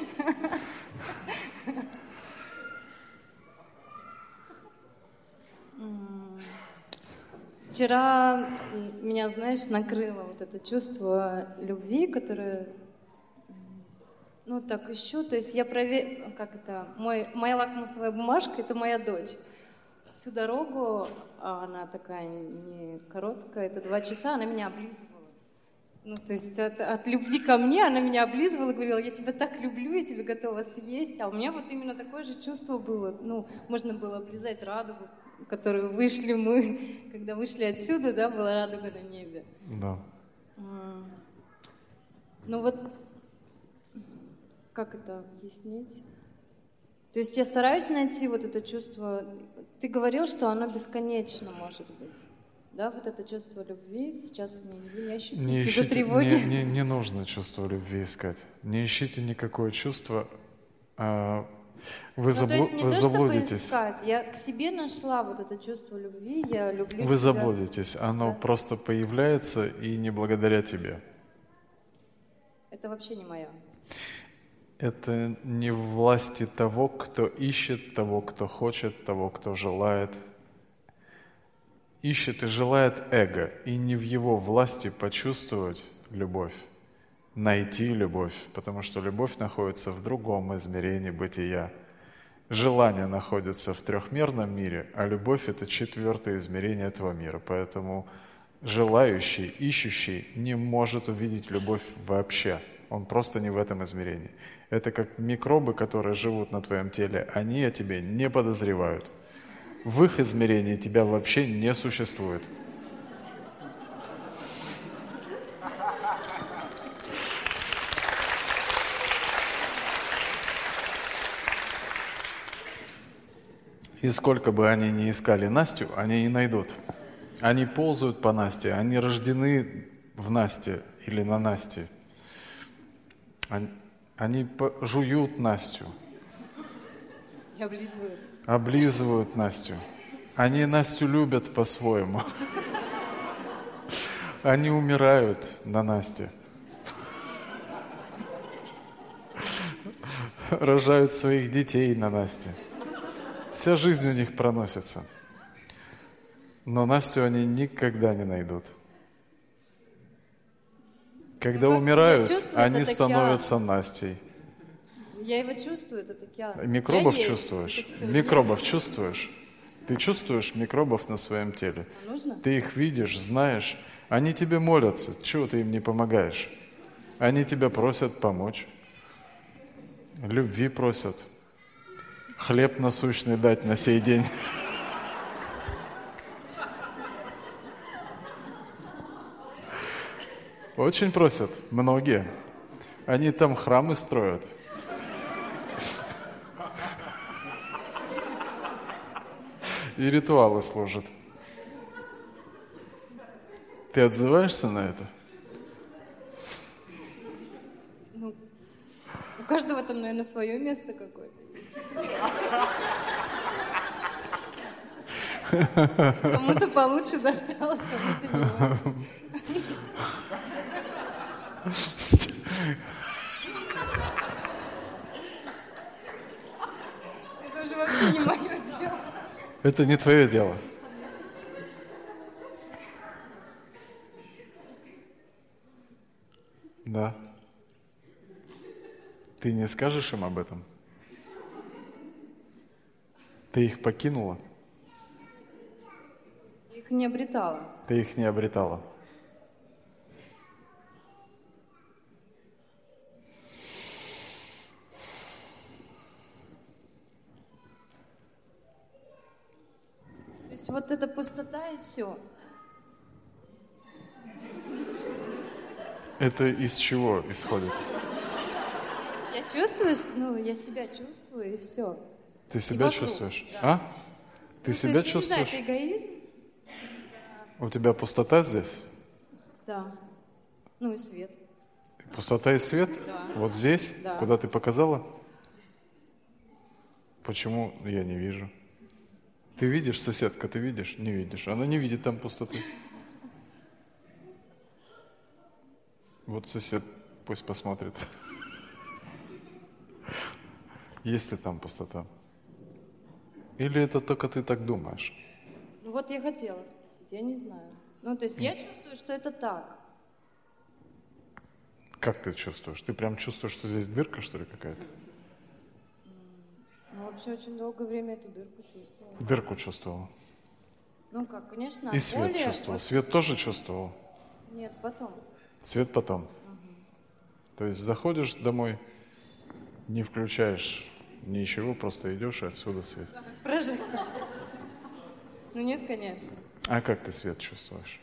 Вчера меня, знаешь, накрыло вот это чувство любви, которое, ну, так ищу. То есть я проверила, как это, мой, моя лакмусовая бумажка — это моя дочь. Всю дорогу, а она такая не короткая, это два часа, она меня облизывала. Ну, то есть от, от любви ко мне она меня облизывала и говорила: я тебя так люблю, я тебя готова съесть. А у меня вот именно такое же чувство было. Ну, можно было облизать радугу, которую вышли мы, когда вышли отсюда, да, была радуга на небе. Да. А, ну вот, как это объяснить? То есть я стараюсь найти вот это чувство. Ты говорил, что оно бесконечно может быть. Да, вот это чувство любви сейчас мне не, не ощутить Не из-за ищите, тревоги. не, не, не нужно чувство любви искать. Не ищите никакое чувство. А вы, Ну, заблу... то есть не вы то, чтобы заблудитесь. искать. Я к себе нашла вот это чувство любви, я люблю Вы себя. заблудитесь. Оно Да. просто появляется и не благодаря тебе. Это вообще не моя. Это не в власти того, кто ищет, того, кто хочет, того, кто желает. Ищет и желает эго, и не в его власти почувствовать любовь, найти любовь, потому что любовь находится в другом измерении бытия. Желание находится в трехмерном мире, а любовь — это четвертое измерение этого мира. Поэтому желающий, ищущий не может увидеть любовь вообще. Он просто не в этом измерении. Это как микробы, которые живут на твоем теле, они о тебе не подозревают. В их измерении тебя вообще не существует. И сколько бы они ни искали Настю, они не найдут. Они ползают по Насте, они рождены в Насте или на Насте. Они, они жуют Настю. Я облизываю. Облизывают Настю. Они Настю любят по-своему. Они умирают на Насте. рожают своих детей на Насте. Вся жизнь у них проносится. Но Настю они никогда не найдут. Когда Ну, как умирают, я чувствую, они это становятся Настей. Я его чувствую, это так я. Микробов Я есть, чувствуешь? это всё Микробов чувствуешь? Ты чувствуешь микробов на своем теле. я. А нужно? Ты их видишь, знаешь. Они тебе молятся. Чего ты им не помогаешь? Они тебя просят помочь. Любви просят. Хлеб насущный дать на сей день. Очень просят, многие. Они там храмы строят. И ритуалы служат. Ты отзываешься на это? Ну, у каждого там, наверное, свое место какое-то есть. Кому-то получше досталось, кому-то не очень. Это уже вообще не мое дело. Это не твое дело. Да. Ты не скажешь им об этом? Ты их покинула? Их не обретала. Ты их не обретала. То есть вот эта пустота и все. Это из чего исходит? Я чувствую, что, ну, я себя чувствую, и все. Ты себя вокруг, чувствуешь? да. А? Ты Ну, себя то есть, я чувствуешь? не знаю, это эгоизм? У тебя пустота здесь? Да. Ну и свет. Пустота и свет? Да. Вот здесь? Да. Куда ты показала? Почему я не вижу? Ты видишь, соседка, ты видишь? Не видишь. Она не видит там пустоты. Вот сосед пусть посмотрит. Есть ли там пустота? Или это только ты так думаешь? Ну вот я хотела спросить, я не знаю. Ну то есть я чувствую, что это так. Как ты чувствуешь? Ты прям чувствуешь, что здесь дырка, что ли, какая-то? Ну вообще очень долгое время эту дырку чувствовала. Дырку чувствовала. Ну как, конечно, И свет более- чувствовал. Свет тоже чувствовал. Нет, потом. Свет потом. То есть заходишь домой, не включаешь ничего, просто идешь и отсюда свет. Прожектор. Ну нет, конечно. А как ты свет чувствуешь?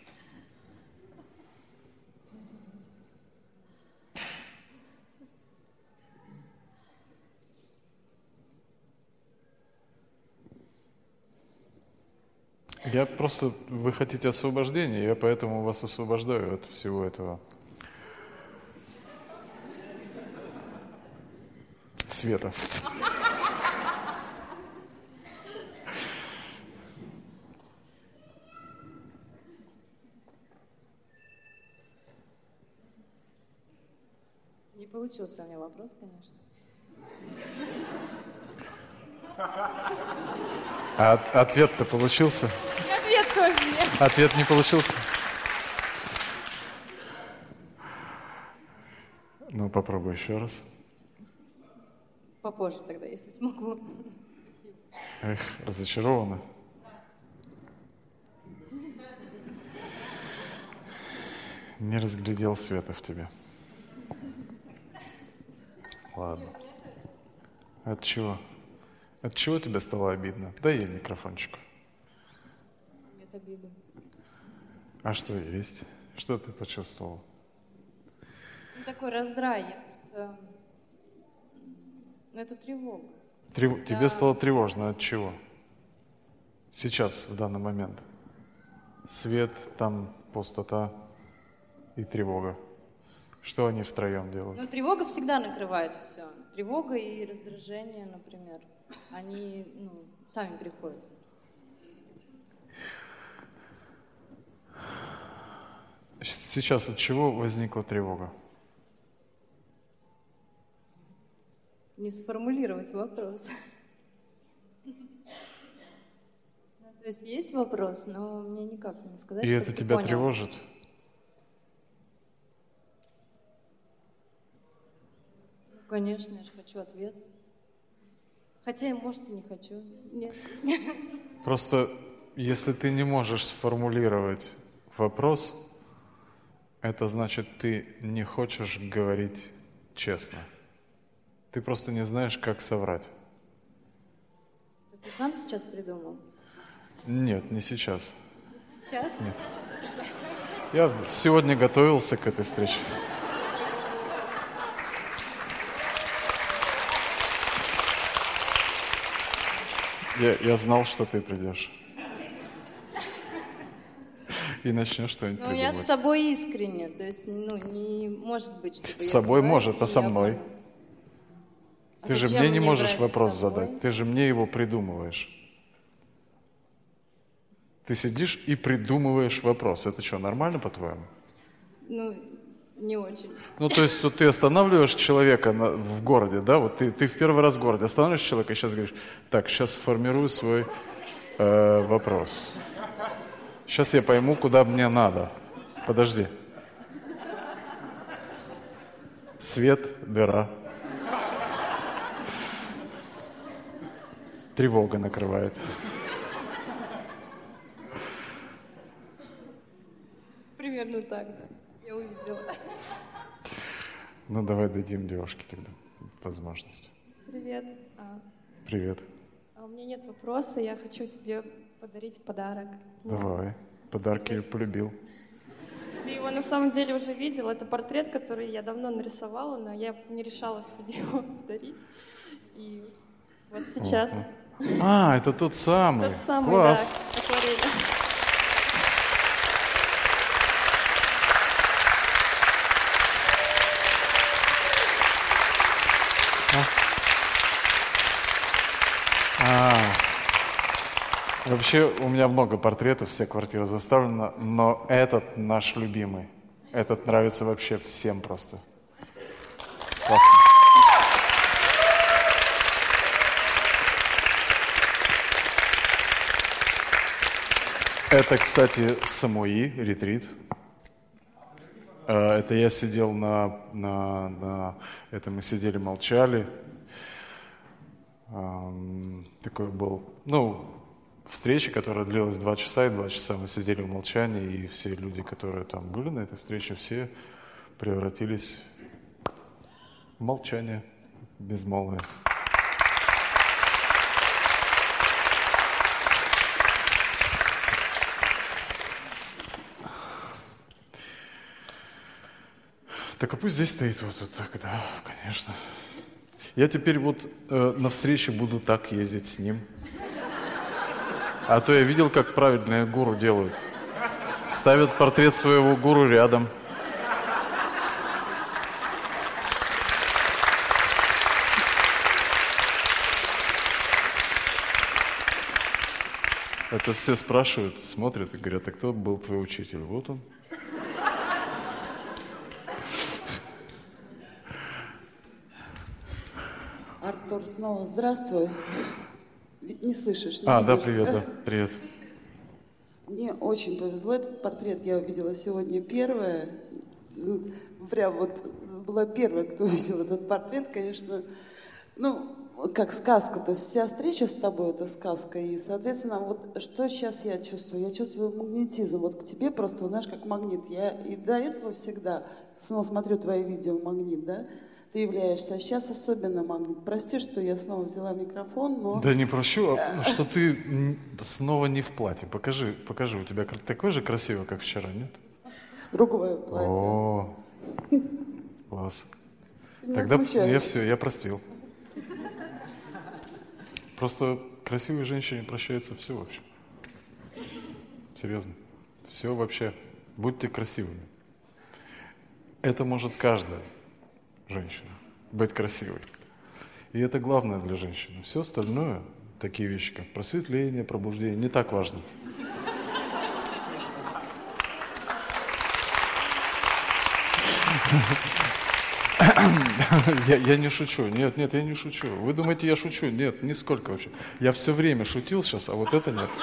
Я просто, вы хотите освобождения, я поэтому вас освобождаю от всего этого света. Не получился у меня вопрос, конечно. А от- ответ-то получился? И ответ тоже нет. Ответ не получился? Ну, попробуй еще раз. Попозже тогда, если смогу. Эх, разочарована. Не разглядел света в тебе. Ладно. От чего? От чего тебе стало обидно? Дай ей микрофончик. Нет обиды. А что есть? Что ты почувствовал? Ну такой раздрай. Я просто... Ну это тревога. Трев- Да. Тебе стало тревожно от чего? Сейчас, в данный момент. Свет, там пустота и тревога. Что они втроем делают? Ну тревога всегда накрывает все. Тревога и раздражение, например. Они ну, сами приходят. Сейчас от чего возникла тревога? не сформулировать вопрос. То есть есть вопрос, но мне никак не сказать, И что это ты тебя понял. тревожит? Ну, конечно, я же хочу ответ. Хотя, может, и не хочу. Нет. Просто если ты не можешь сформулировать вопрос, это значит, ты не хочешь говорить честно. Ты просто не знаешь, как соврать. Ты сам сейчас придумал? Нет, не сейчас. Сейчас? Нет. Я сегодня готовился к этой встрече. Я, я знал, что ты придешь. И начнешь что-нибудь Ну, придумывать. я с собой искренне. То есть, ну, не может быть, чтобы С я собой злая, может, и а со я мной? обману. А Ты же зачем мне не можешь брать с вопрос собой? задать. Ты же мне его придумываешь. Ты сидишь и придумываешь вопрос. Это что, нормально, по-твоему? Ну, не очень. Ну, то есть вот ты останавливаешь человека на, в городе, да? Вот ты, ты в первый раз в городе останавливаешь человека и сейчас говоришь, так, сейчас сформирую свой э, вопрос. Сейчас я пойму, куда мне надо. Подожди. Свет, дыра. Тревога накрывает. Примерно так, да. Я увидела. Ну, давай дадим девушке тогда возможность. Привет. А, Привет. а у меня нет вопроса, я хочу тебе подарить подарок. Давай. Подарки я полюбил. Ты его на самом деле уже видел. Это портрет, который я давно нарисовала, но я не решалась тебе его подарить. И вот сейчас. А, это тот самый. Тот самый, Класс. да, акварель. А, вообще у меня много портретов, вся квартира заставлена, но этот наш любимый. Этот нравится вообще всем просто. Классно. Это, кстати, Самуи, ретрит. Э, Это я сидел на, на, на... Это мы сидели, молчали. Эм, Такой был, ну, встреча, которая длилась два часа, и два часа мы сидели в молчании, и все люди, которые там были на этой встрече, все превратились в молчание, безмолвие. Так, а пусть здесь стоит вот, вот так, да, конечно. Я теперь вот э, на встрече буду так ездить с ним. А то я видел, как правильные гуру делают. Ставят портрет своего гуру рядом. Это все спрашивают, смотрят и говорят, а кто был твой учитель? Вот он. Артур, снова здравствуй. Ведь не слышишь, не А, видишь. да, привет, да, привет. Мне очень повезло, этот портрет я увидела сегодня первое. Прям вот была первая, кто увидел этот портрет, конечно. Ну, как сказка, то есть вся встреча с тобой — это сказка. И, соответственно, вот что сейчас я чувствую? Я чувствую магнетизм. Вот к тебе просто, знаешь, как магнит. Я и до этого всегда снова смотрю твои видео, магнит, да? Ты являешься. А сейчас особенно магнит. Прости, что я снова взяла микрофон, но... Да не прощу, а что ты н- снова не в платье. Покажи, покажи, у тебя кр- такое же красивое, как вчера, нет? Другое платье. О, класс. Ты меня Тогда смущаешь. я все, я простил. Просто красивой женщине прощается все вообще. Серьезно. Все вообще. Будьте красивыми. Это может каждая женщина. Быть красивой. И это главное для женщины. Все остальное, такие вещи, как просветление, пробуждение, не так важно. Я, я не шучу. Нет, нет, я не шучу. Вы думаете, я шучу? Нет, нисколько вообще. Я все время шутил сейчас, а вот это нет.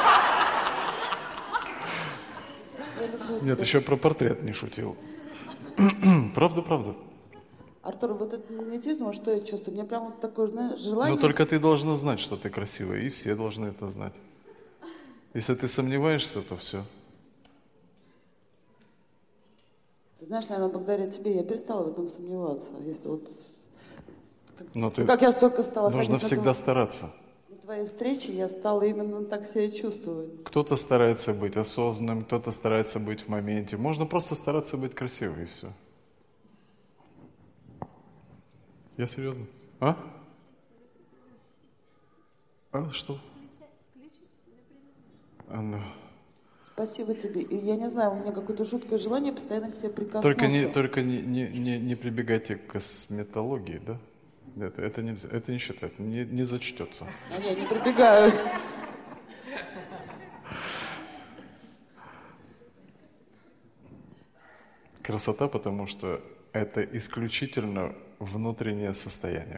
Нет, еще про портрет не шутил. Правда, правда. Артур, вот этот магнетизм, что я чувствую? У меня прям вот такое, знаешь, желание... Но только ты должна знать, что ты красивая, и все должны это знать. Если ты сомневаешься, то все. Ты знаешь, наверное, благодаря тебе я перестала в этом сомневаться. Если вот... Как, Но ты... как я столько стала... Нужно всегда на стараться. На твоей встрече я стала именно так себя чувствовать. Кто-то старается быть осознанным, кто-то старается быть в моменте. Можно просто стараться быть красивой, и все. Я серьезно? А? А что? А, ну. Спасибо тебе. И я не знаю, у меня какое-то жуткое желание постоянно к тебе прикоснуться. Только не, только не, не, не, не прибегайте к косметологии, да? Это, это нельзя, это не считается, не, не зачтется. А я не прибегаю. Красота, потому что это исключительно внутреннее состояние.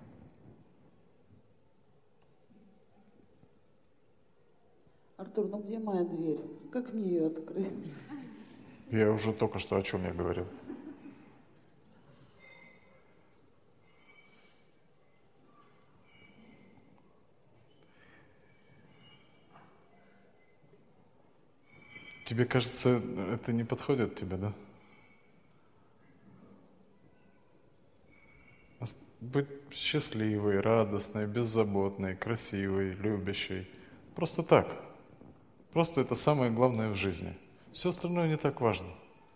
Артур, ну где моя дверь? Как мне ее открыть? Я уже только что о чем я говорил. Тебе кажется, это не подходит тебе, да? Быть счастливой, радостной, беззаботной, красивой, любящей. Просто так. Просто это самое главное в жизни. Все остальное не так важно.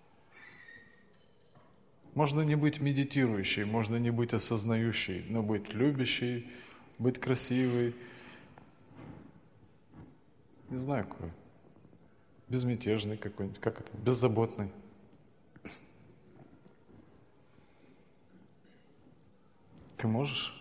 Можно не быть медитирующей, можно не быть осознающей, но быть любящей, быть красивой. Не знаю какой. Безмятежный какой-нибудь, как это? Беззаботный. Ты можешь?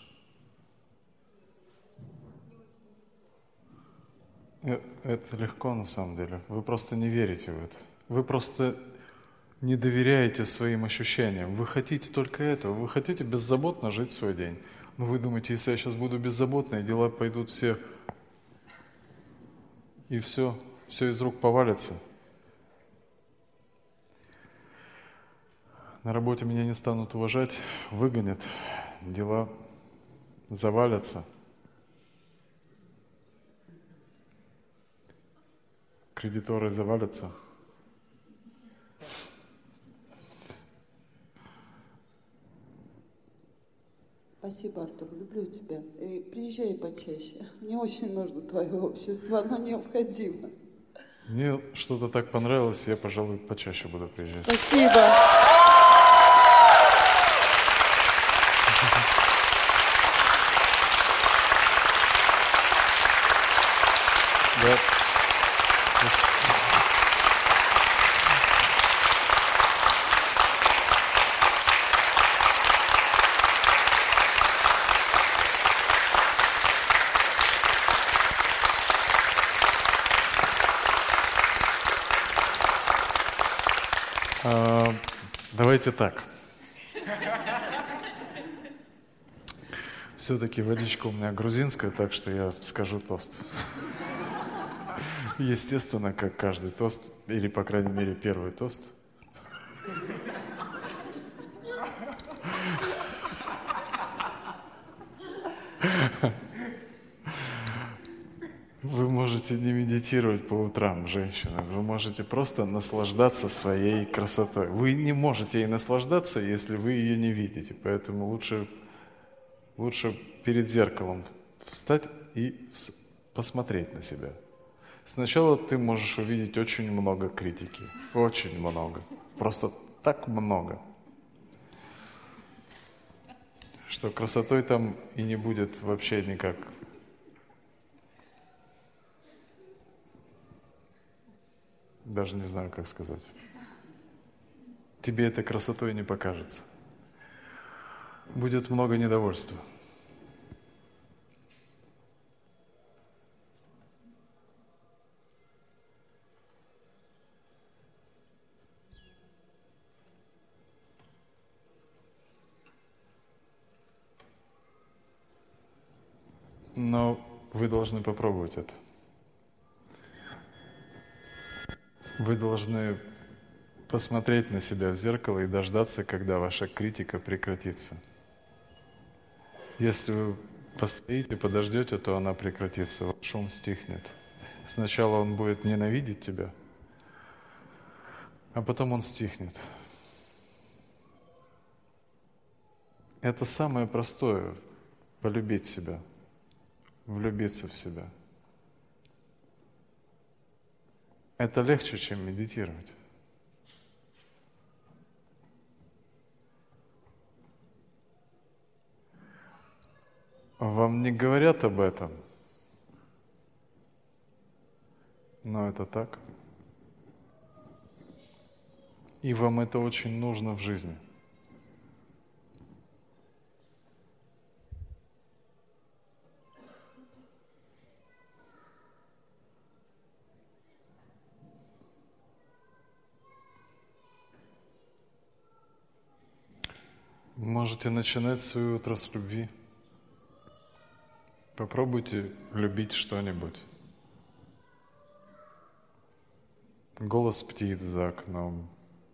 Это легко на самом деле. Вы просто не верите в это. Вы просто не доверяете своим ощущениям. Вы хотите только этого. Вы хотите беззаботно жить свой день. Но вы думаете, если я сейчас буду беззаботной, дела пойдут все, и все, все из рук повалится. На работе меня не станут уважать, выгонят, дела завалятся. Кредиторы завалятся. Спасибо, Артур, люблю тебя. И приезжай почаще. Мне очень нужно твое общество, оно необходимо. Мне что-то так понравилось, я, пожалуй, почаще буду приезжать. Спасибо. Да. А, давайте так. Все-таки водичка у меня грузинская, так что я скажу тост. Естественно, как каждый тост, или, по крайней мере, первый тост. Вы можете не медитировать по утрам, женщина. Вы можете просто наслаждаться своей красотой. Вы не можете ей наслаждаться, если вы ее не видите. Поэтому лучше, лучше перед зеркалом встать и посмотреть на себя. Сначала ты можешь увидеть очень много критики. Очень много. Просто так много. Что красотой там и не будет вообще никак. Даже не знаю, как сказать. Тебе это красотой не покажется. Будет много недовольства. Но вы должны попробовать это. Вы должны посмотреть на себя в зеркало и дождаться, когда ваша критика прекратится. Если вы постоите, подождете, то она прекратится, ваш шум стихнет. Сначала он будет ненавидеть тебя, а потом он стихнет. Это самое простое – полюбить себя, влюбиться в себя. Это легче, чем медитировать. Вам не говорят об этом, но это так. И вам это очень нужно в жизни. Можете начинать свое утро с любви. Попробуйте любить что-нибудь. Голос птиц за окном,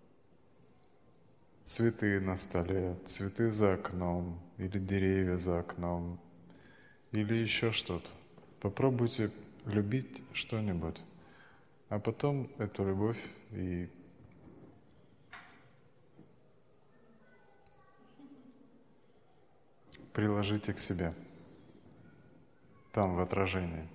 цветы на столе, цветы за окном, или деревья за окном, или еще что-то. Попробуйте любить что-нибудь, а потом эту любовь и приложите к себе, там в отражении.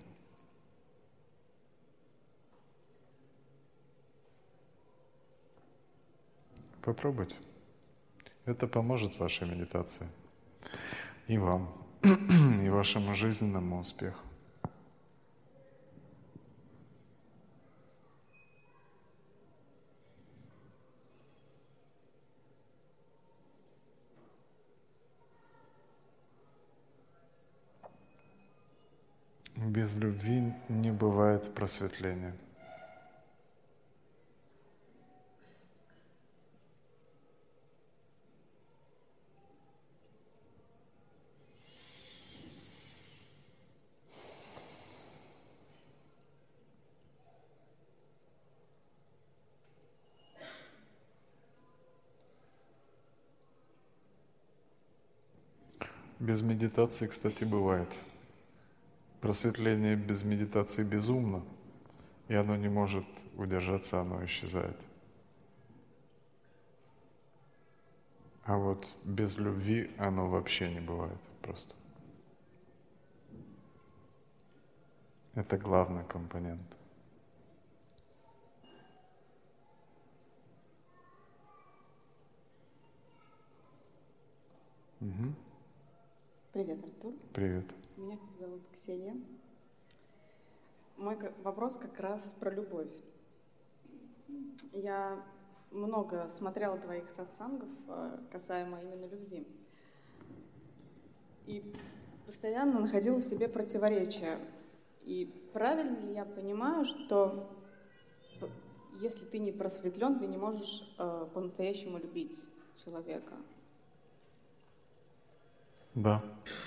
Попробуйте. Это поможет вашей медитации. И вам, и вашему жизненному успеху. Без любви не бывает просветления. Без медитации, кстати, бывает. Просветление без медитации безумно, и оно не может удержаться, оно исчезает. А вот без любви оно вообще не бывает просто. Это главный компонент. Угу. Привет, Артур. Привет. Меня зовут Ксения. Мой вопрос как раз про любовь. Я много смотрела твоих сатсангов касаемо именно любви. И постоянно находила в себе противоречия. И правильно ли я понимаю, что если ты не просветлен, ты не можешь по-настоящему любить человека? Да.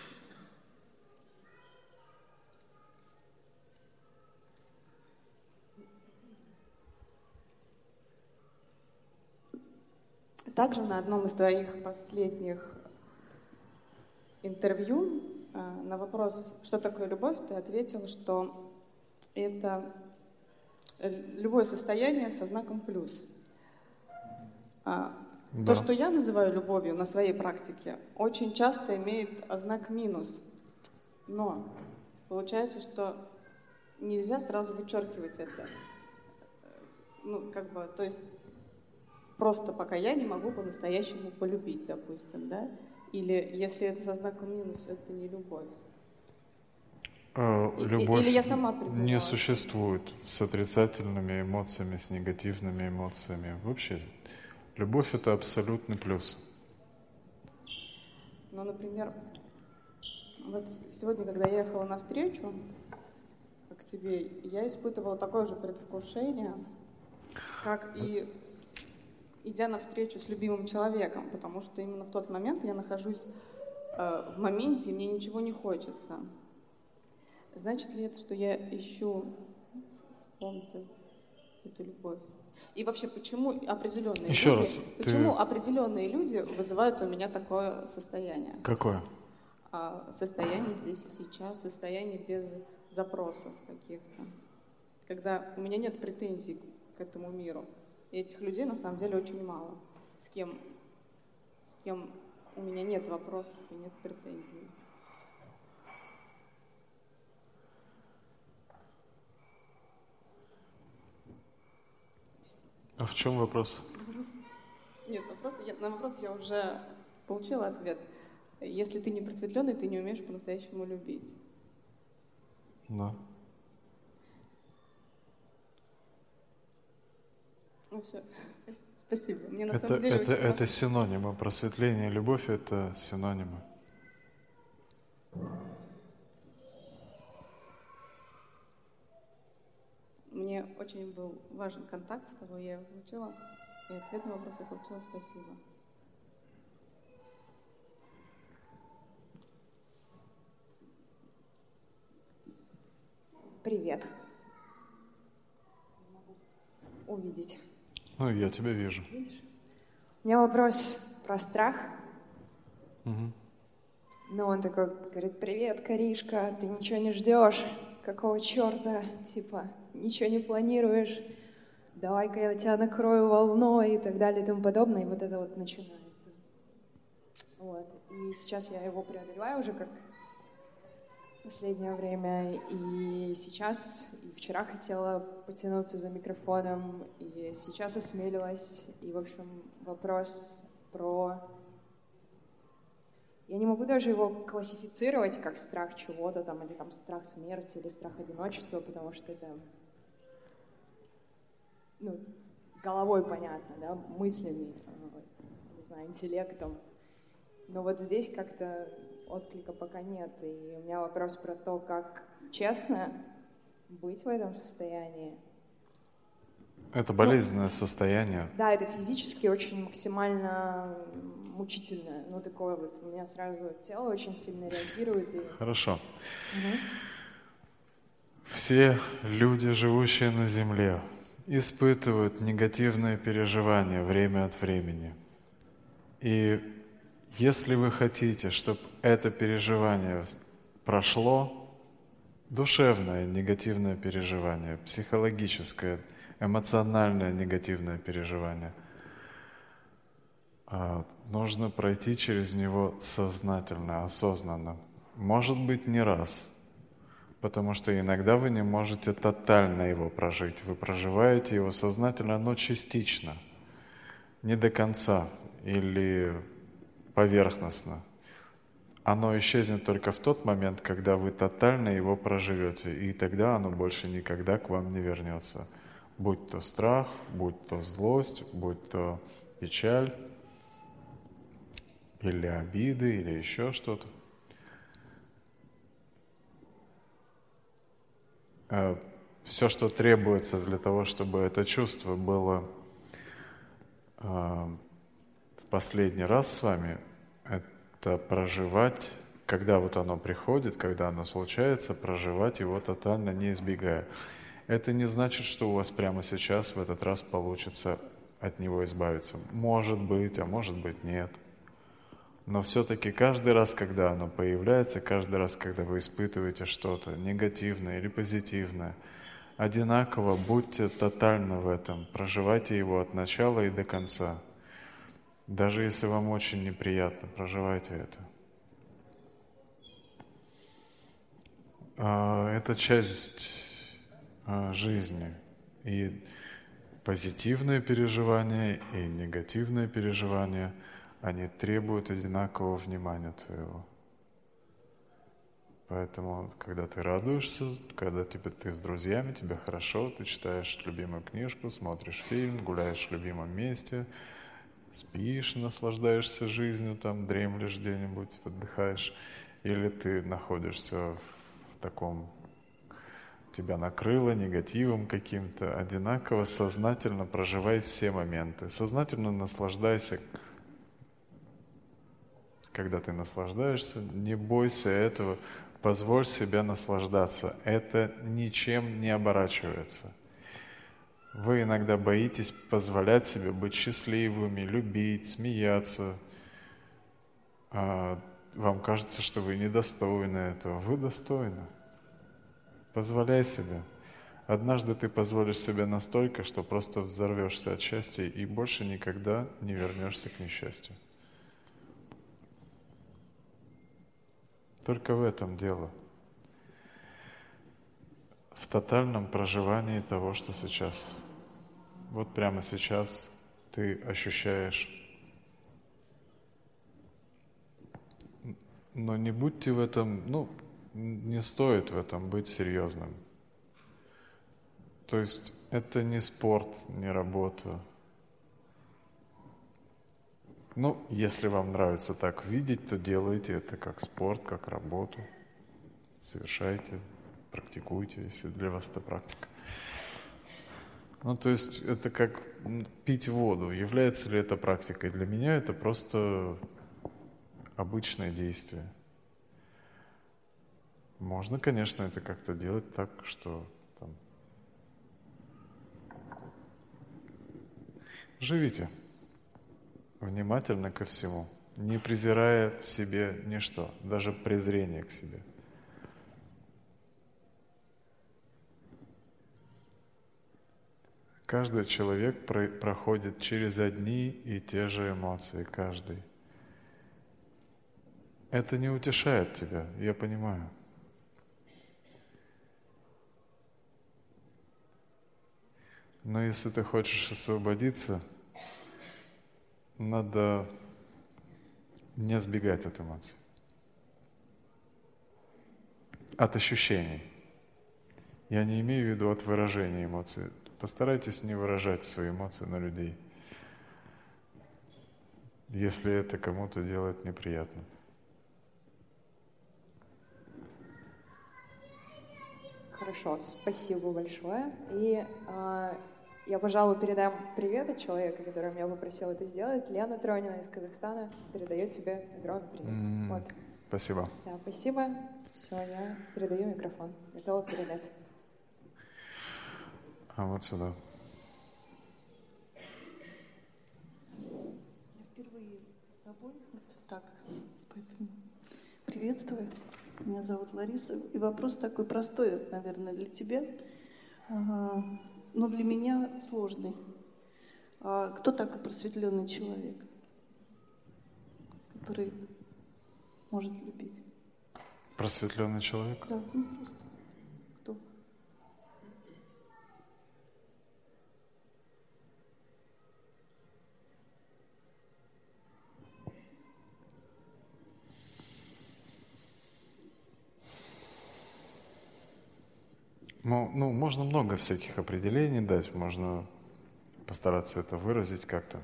Также на одном из твоих последних интервью на вопрос, что такое любовь, ты ответил, что это любое состояние со знаком плюс. Да. То, что я называю любовью на своей практике, очень часто имеет знак минус. Но получается, что нельзя сразу вычеркивать это. Ну, как бы, то есть просто пока я не могу по-настоящему полюбить, допустим, да? Или если это со знаком минус, это не любовь. А, любовь Или я сама придумала. Не существует с отрицательными эмоциями, с негативными эмоциями. Вообще, любовь — это абсолютный плюс. Ну, например, вот сегодня, когда я ехала навстречу к тебе, я испытывала такое же предвкушение, как и идя навстречу с любимым человеком, потому что именно в тот момент я нахожусь э, в моменте, и мне ничего не хочется. значит ли это, что я ищу в ком-то эту любовь? И вообще, почему определенные Еще люди, раз, почему ты- определенные люди вызывают у меня такое состояние? Какое? А, состояние здесь и сейчас, состояние без запросов каких-то. Когда у меня нет претензий к этому миру. И этих людей на самом деле очень мало. С кем, с кем у меня нет вопросов и нет претензий. А в чем вопрос? Вопрос- Нет, вопрос, я, на вопрос я уже получила ответ. Если ты не просветленный, ты не умеешь по-настоящему любить. Да. Ну все, спасибо. Мне на Это, самом деле это, очень это синонимы. Просветление и любовь — это синонимы. Мне очень был важен контакт с тобой, я его получила. И ответ на вопрос я получила. Спасибо. Привет. Увидеть. Ну, я тебя вижу. Видишь? У меня вопрос про страх. Мгм. Ну, он такой говорит: привет, Каришка, ты ничего не ждешь? Какого черта? Типа, ничего не планируешь? Давай-ка я тебя накрою волной и так далее и тому подобное. И вот это вот начинается. Вот. И сейчас я его преодолеваю уже как в последнее время. И сейчас, и вчера хотела потянуться за микрофоном, и сейчас осмелилась. И, в общем, вопрос про... Я не могу даже его классифицировать как страх чего-то там, или там страх смерти, или страх одиночества, потому что это, ну, головой понятно, да, мыслями, э, не знаю, интеллектом. Но вот здесь как-то отклика пока нет. И у меня вопрос про то, как честно быть в этом состоянии. Это болезненное состояние. Да, это физически очень максимально мучительно. Ну, такое вот, у меня сразу тело очень сильно реагирует. И... Хорошо. Мгм. Все люди, живущие на Земле, испытывают негативные переживания время от времени. И если вы хотите, чтобы это переживание прошло, душевное негативное переживание, психологическое, эмоциональное негативное переживание, а, нужно пройти через него сознательно, осознанно. Может быть, не раз, потому что иногда вы не можете тотально его прожить. Вы проживаете его сознательно, но частично, не до конца или поверхностно. Оно исчезнет только в тот момент, когда вы тотально его проживете, и тогда оно больше никогда к вам не вернется. Будь то страх, будь то злость, будь то печаль, или обиды, или еще что-то. Все, что требуется для того, чтобы это чувство было э, в последний раз с вами, это проживать, когда вот оно приходит, когда оно случается, проживать его тотально, не избегая. Это не значит, что у вас прямо сейчас в этот раз получится от него избавиться. Может быть, а может быть нет. Но все-таки каждый раз, когда оно появляется, каждый раз, когда вы испытываете что-то негативное или позитивное, одинаково будьте тотально в этом, проживайте его от начала и до конца. Даже если вам очень неприятно, проживайте это. Это часть жизни. И позитивные переживания, и негативные переживания, они требуют одинакового внимания твоего. Поэтому, когда ты радуешься, когда тебе, ты с друзьями, тебе хорошо, ты читаешь любимую книжку, смотришь фильм, гуляешь в любимом месте, спишь, наслаждаешься жизнью, там дремлешь где-нибудь, отдыхаешь, или ты находишься в таком, тебя накрыло негативом каким-то, одинаково, сознательно проживай все моменты, сознательно наслаждайся. Когда ты наслаждаешься, не бойся этого, Позволь себе наслаждаться. Это ничем не оборачивается. Вы иногда боитесь позволять себе быть счастливыми, любить, смеяться. Вам кажется, что вы недостойны этого. Вы достойны. Позволяй себе. Однажды ты позволишь себе настолько, что просто взорвешься от счастья и больше никогда не вернешься к несчастью. Только в этом дело. В тотальном проживании того, что сейчас, вот прямо сейчас ты ощущаешь. Но не будьте в этом, ну, не стоит в этом быть серьезным. То есть это не спорт, не работа. Ну, если вам нравится так видеть, то делайте это как спорт, как работу. Совершайте, практикуйте, если для вас это практика. Ну, то есть это как пить воду. Является ли это практикой? Для меня это просто обычное действие. Можно, конечно, это как-то делать так, что там... Живите внимательно ко всему, не презирая в себе ничто, даже презрение к себе. Каждый человек про- проходит через одни и те же эмоции, каждый. Это не утешает тебя, я понимаю. Но если ты хочешь освободиться, надо не сбегать от эмоций, от ощущений. Я не имею в виду от выражения эмоций. Постарайтесь не выражать свои эмоции на людей, если это кому-то делает неприятно. Хорошо, спасибо большое. И э, я, пожалуй, передам привет от человека, который меня попросил это сделать. Лена Тронина из Казахстана передает тебе огромный привет. Mm, вот. Спасибо. Да, спасибо. Все, я передаю микрофон. Готова передать. А вот сюда. Я впервые с тобой, вот так, поэтому приветствую. Меня зовут Лариса. И вопрос такой простой, наверное, для тебя, ага, но для меня сложный. А кто такой просветленный человек, который может любить? Просветленный человек? Да, ну просто кто? Ну, ну, можно много всяких определений дать, можно постараться это выразить как-то.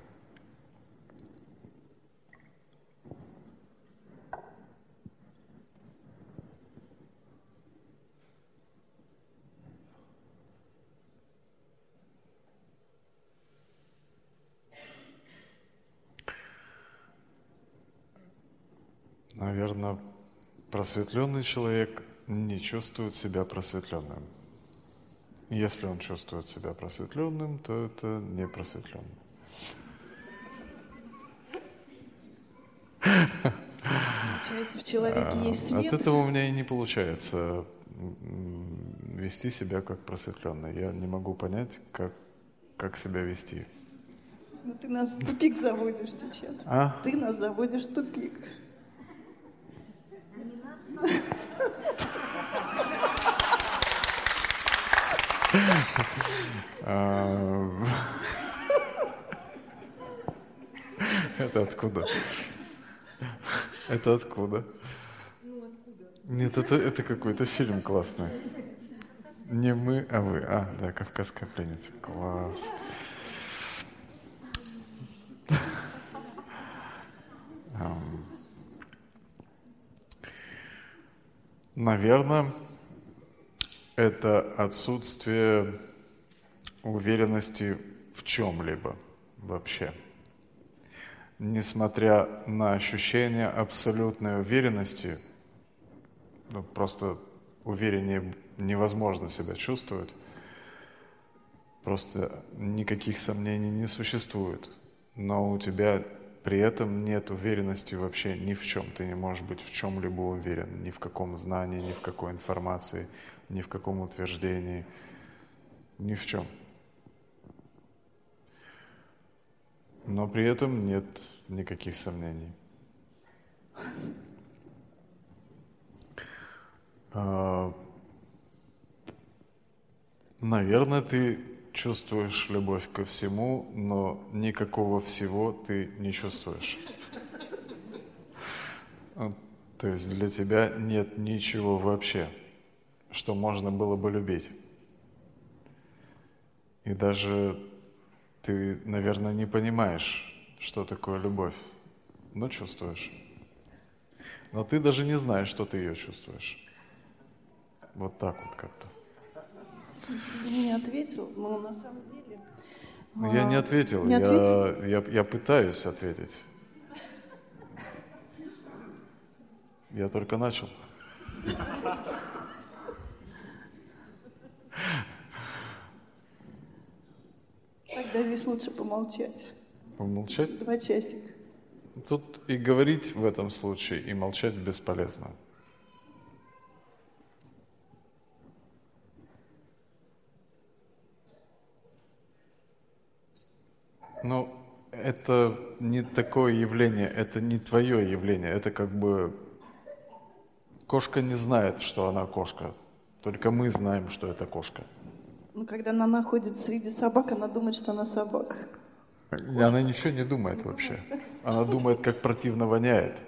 Наверное, просветленный человек не чувствует себя просветленным. Если он чувствует себя просветленным, то это не просветленный. Получается, в человеке есть свет. От этого у меня и не получается вести себя как просветленный. Я не могу понять, как, как себя вести. Ну, ты нас в тупик заводишь сейчас. А? Ты нас заводишь в тупик. Это откуда? Это откуда? Нет, это, это какой-то фильм классный. Не мы, а вы. А, да, «Кавказская пленница». Класс. Наверное, это отсутствие уверенности в чем-либо вообще. Несмотря на ощущение абсолютной уверенности ну, просто увереннее невозможно себя чувствовать. Просто никаких сомнений не существует. Но у тебя при этом нет уверенности вообще ни в чем. Ты не можешь быть в чем-либо уверен. Ни в каком знании, ни в какой информации, ни в каком утверждении. Ни в чем. Но при этом нет никаких сомнений. Наверное, ты чувствуешь любовь ко всему, но никакого всего ты не чувствуешь. То есть для тебя нет ничего вообще, что можно было бы любить. И даже ты, наверное, не понимаешь, что такое любовь, но чувствуешь. Но ты даже не знаешь, что ты ее чувствуешь. Вот так вот как-то. Ты за меня ответил, но на самом деле... Но я не ответил, не я, ответил? я, я пытаюсь ответить. Я только начал. Тогда здесь лучше помолчать. Помолчать? Два часика. Тут и говорить в этом случае, и молчать бесполезно. Ну, это не такое явление, это не твое явление, это как бы кошка не знает, что она кошка, только мы знаем, что это кошка. Ну, когда она находится среди собак, она думает, что она собака. И она ничего не думает вообще. Она думает, как противно воняет.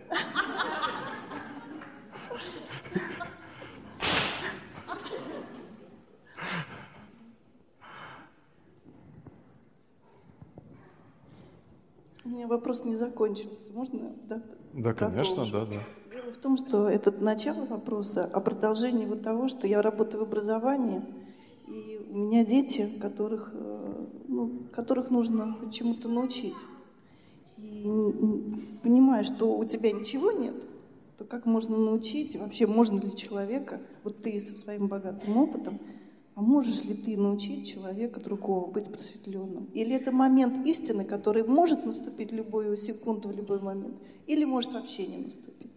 У меня вопрос не закончился. Можно, да? Да, конечно, да, да. Дело в том, что это начало вопроса о продолжении вот того, что я работаю в образовании, и у меня дети, которых, ну, которых нужно чему-то научить. И понимая, что у тебя ничего нет, то как можно научить, и вообще можно ли человека, вот ты со своим богатым опытом, а можешь ли ты научить человека другого быть просветленным? Или это момент истины, который может наступить в любую секунду, в любой момент, или может вообще не наступить?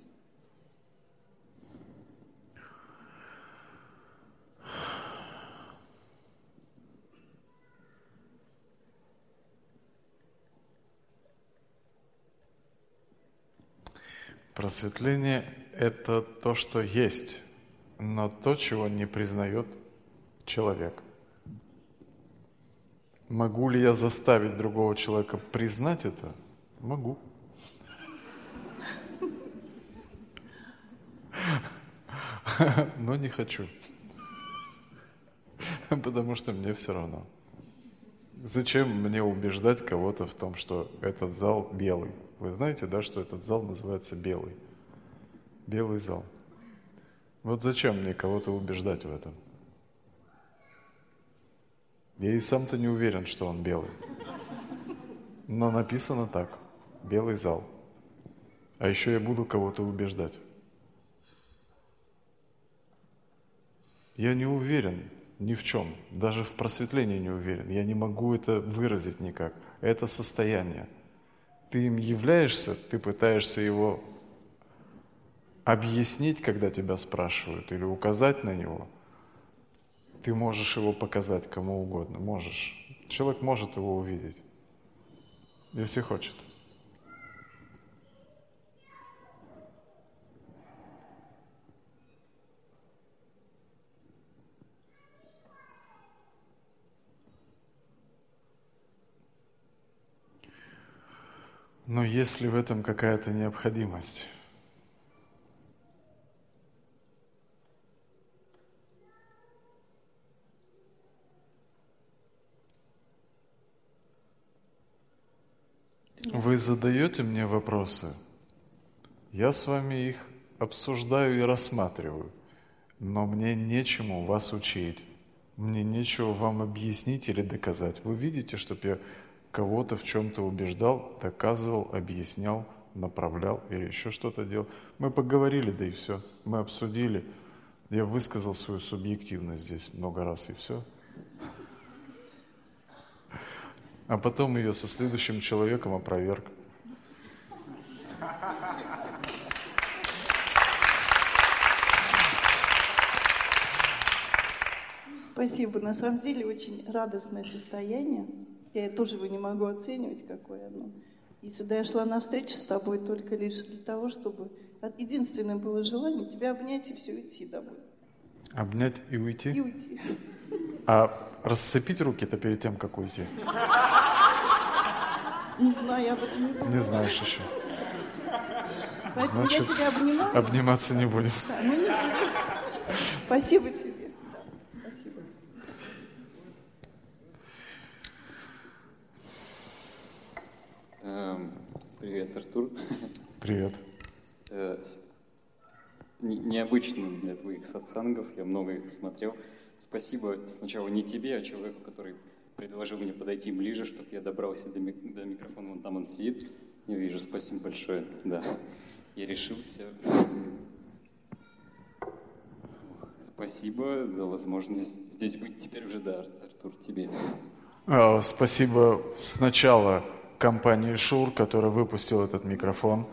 Просветление – это то, что есть, но то, чего не признает человек. Могу ли я заставить другого человека признать это? Могу. Но не хочу. Потому что мне все равно. Зачем мне убеждать кого-то в том, что этот зал белый? Вы знаете, да, что этот зал называется белый? Белый зал. Вот зачем мне кого-то убеждать в этом? Я и сам-то не уверен, что он белый. Но написано так. Белый зал. А еще я буду кого-то убеждать. Я не уверен ни в чем. Даже в просветлении не уверен. Я не могу это выразить никак. Это состояние. Ты им являешься, ты пытаешься его объяснить, когда тебя спрашивают, или указать на него. Ты можешь его показать кому угодно, можешь. Человек может его увидеть, если хочет. Но есть ли в этом какая-то необходимость? Вы задаете мне вопросы, я с вами их обсуждаю и рассматриваю, но мне нечему вас учить, мне нечего вам объяснить или доказать. Вы видите, чтобы я кого-то в чем-то убеждал, доказывал, объяснял, направлял или еще что-то делал. Мы поговорили, да и все. Мы обсудили. Я высказал свою субъективность здесь много раз, и все. А потом ее со следующим человеком опроверг. Спасибо. На самом деле очень радостное состояние. Я тоже его не могу оценивать, какое оно. И сюда я шла на встречу с тобой только лишь для того, чтобы... Единственное было желание тебя обнять и все, уйти домой. Обнять и уйти? И уйти. А расцепить руки-то перед тем, как уйти? Не знаю, я об этом не думала. Не знаешь еще. Поэтому Значит, я тебя обнимаю. Обниматься не будем. Да, ну не Спасибо тебе. Да, спасибо. Привет, Артур. Привет. Необычно для твоих сатсангов, я много их смотрел. Спасибо сначала не тебе, а человеку, который предложил мне подойти ближе, чтобы я добрался до, мик- до микрофона. Вон там он сидит. Я вижу, спасибо большое. Да, я решился. Спасибо за возможность здесь быть. Теперь уже, да, Артур, тебе. А, спасибо сначала компании Шур, которая выпустила этот микрофон.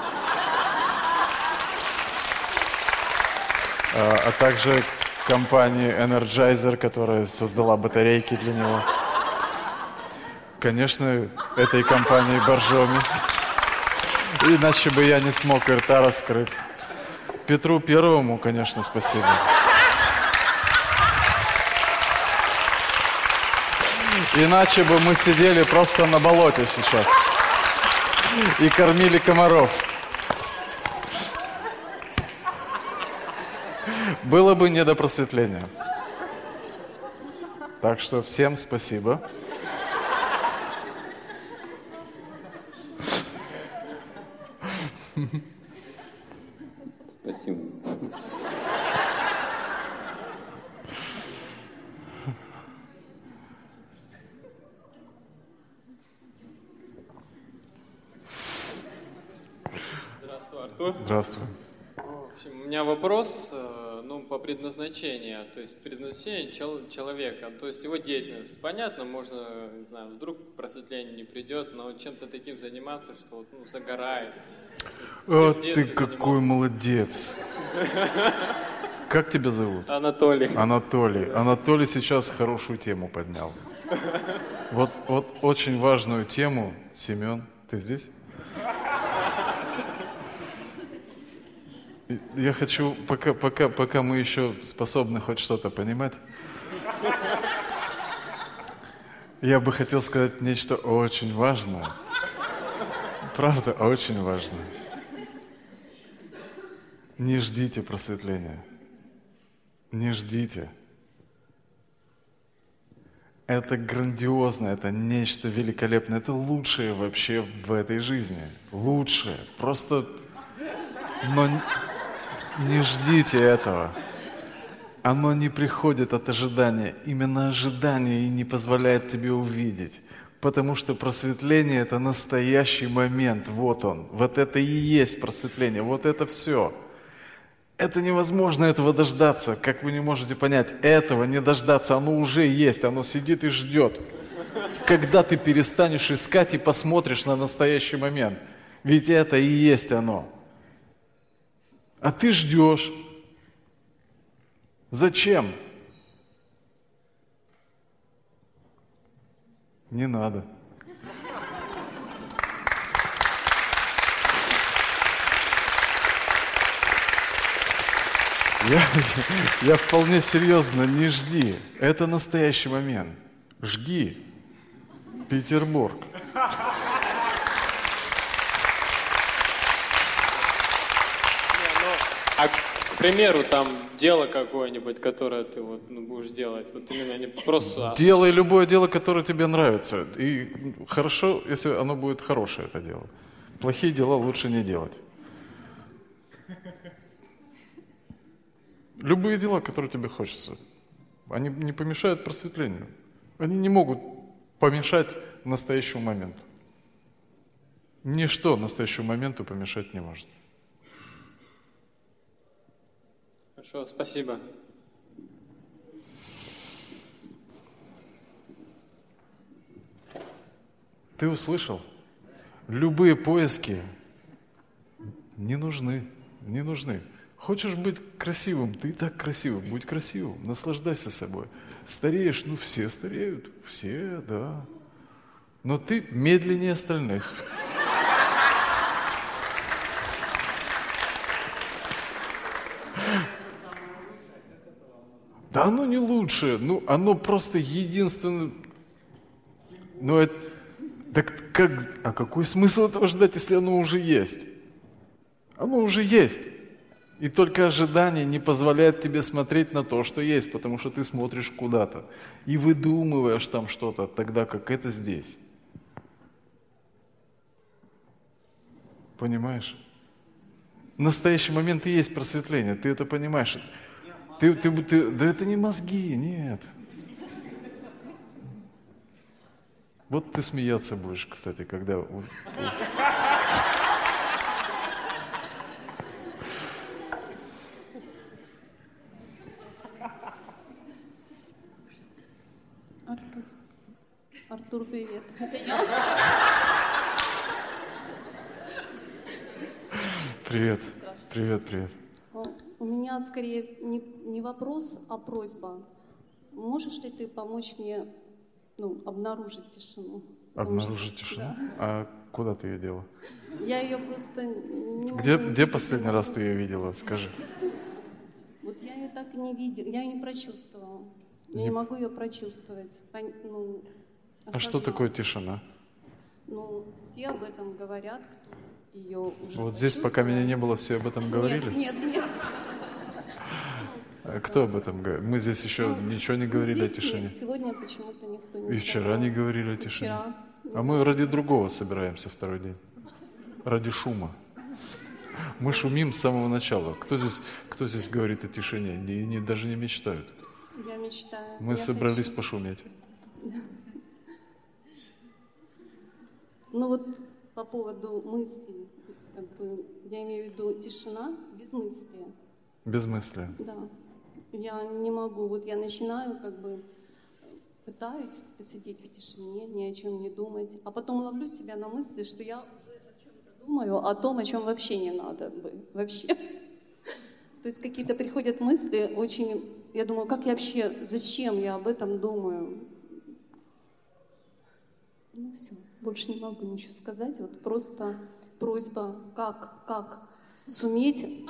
А, а также компании Energizer, которая создала батарейки для него. Конечно, этой компании Боржоми. Иначе бы я не смог и рта раскрыть. Петру Первому, конечно, спасибо. Иначе бы мы сидели просто на болоте сейчас и кормили комаров. Было бы не до просветления. Так что всем спасибо. Спасибо. Здравствуй, Артур. Здравствуй. В общем, у меня вопрос, ну, по предназначению, то есть предназначение чел- человека, то есть его деятельность. Понятно, можно, не знаю, вдруг просветление не придет, но чем-то таким заниматься, что вот, ну, загорает. О, ты какой молодец. Как тебя зовут? Анатолий. Анатолий. Анатолий сейчас хорошую тему поднял. Вот, вот очень важную тему. Семен, ты здесь? Я хочу, пока, пока, пока мы еще способны хоть что-то понимать, я бы хотел сказать нечто очень важное. Правда, очень важное. Не ждите просветления. Не ждите. Это грандиозно, это нечто великолепное, это лучшее вообще в этой жизни. Лучшее. Просто... Но не ждите этого. Оно не приходит от ожидания. Именно ожидание и не позволяет тебе увидеть. Потому что просветление – это настоящий момент. Вот он. Вот это и есть просветление. Вот это все. Это невозможно этого дождаться. Как вы не можете понять, этого не дождаться. Оно уже есть. Оно сидит и ждет. Когда ты перестанешь искать и посмотришь на настоящий момент. Ведь это и есть оно. А ты ждешь. Зачем? Не надо. Я, я вполне серьезно, не жди. Это настоящий момент. Жги. Петербург. А, к примеру, там дело какое-нибудь, которое ты вот, ну, будешь делать, вот именно не просто... Делай любое дело, которое тебе нравится. И хорошо, если оно будет хорошее, это дело. Плохие дела лучше не делать. Любые дела, которые тебе хочется, они не помешают просветлению. Они не могут помешать настоящему моменту. Ничто настоящему моменту помешать не может. Хорошо, спасибо. Ты услышал? Любые поиски не нужны, не нужны. Хочешь быть красивым, ты и так красивым, будь красивым, наслаждайся собой. Стареешь, ну все стареют, все, да. Но ты медленнее остальных. Да оно не лучшее, ну оно просто единственное. Ну это, так как, а какой смысл этого ждать, если оно уже есть? Оно уже есть. И только ожидание не позволяет тебе смотреть на то, что есть, потому что ты смотришь куда-то и выдумываешь там что-то, тогда как это здесь. Понимаешь? В настоящий момент и есть просветление, ты это понимаешь. Ты, ты, ты, да это не мозги, нет. Вот ты смеяться будешь, кстати, когда... Артур. Артур, привет. Это я. Привет. Привет, привет. У меня скорее не, не вопрос, а просьба. Можешь ли ты помочь мне, ну, обнаружить тишину? Обнаружить что, тишину? Да. А куда ты ее делала? Я ее просто не Где, могу где последний раз ты ее видела? Скажи. Вот я ее так и не видела, я ее не прочувствовала. Я не, Не- не могу ее прочувствовать. Пон- ну, А что осознать. такое тишина? Ну, все об этом говорят, кто ее уже Вот здесь, пока меня не было, все об этом говорили? Нет, нет, нет. А кто об этом говорит? Мы здесь еще ничего не говорили о Здесь тишине. нет, сегодня почему-то никто не И вчера сказал. не говорили о тишине. Вчера. А мы ради другого собираемся второй день. Ради шума. Мы шумим с самого начала. Кто здесь, кто здесь говорит о тишине? Не, не- даже не мечтают. Я мечтаю. Мы я собрались хочу. пошуметь. Ну вот по поводу мыслей, как бы, я имею в виду тишина без мысли. Без мысли. Да. Я не могу. Вот я начинаю, как бы, пытаюсь посидеть в тишине, ни о чем не думать, а потом ловлю себя на мысли, что я уже о чем-то думаю, о том, о чем вообще не надо бы. Вообще. То есть какие-то приходят мысли очень... Я думаю, как я вообще, зачем я об этом думаю? Ну все, больше не могу ничего сказать. Вот просто просьба, как, как суметь...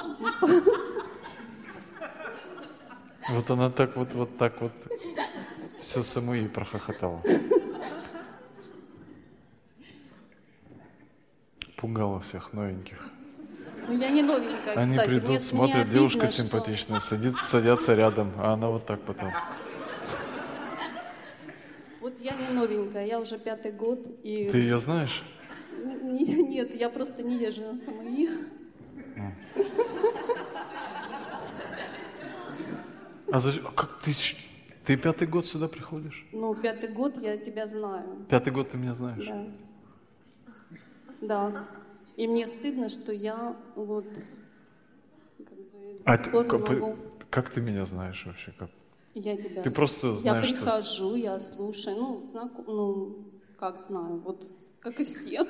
Вот она так вот, вот так вот все самой прохохотала. Пугала всех новеньких. Ну я не новенькая, Они кстати. придут, Мне- смотрят, мне девушка обидно, что- симпатичная, садится, садятся рядом, а она вот так потом. Вот я не новенькая, я уже пятый год. И... Ты ее знаешь? Н- не- Нет, я просто не езжу на СМИ. А зачем? Как ты, щ- ты пятый год сюда приходишь? Ну, пятый год я тебя знаю. Пятый год ты меня знаешь? Да. Да. И мне стыдно, что я вот как бы, А до ты- сих пор не как, могу. как ты меня знаешь вообще? Как? Я тебя... Ты просто знаешь, Я что- прихожу, я слушаю, ну, знаку... ну, как знаю, вот как и все.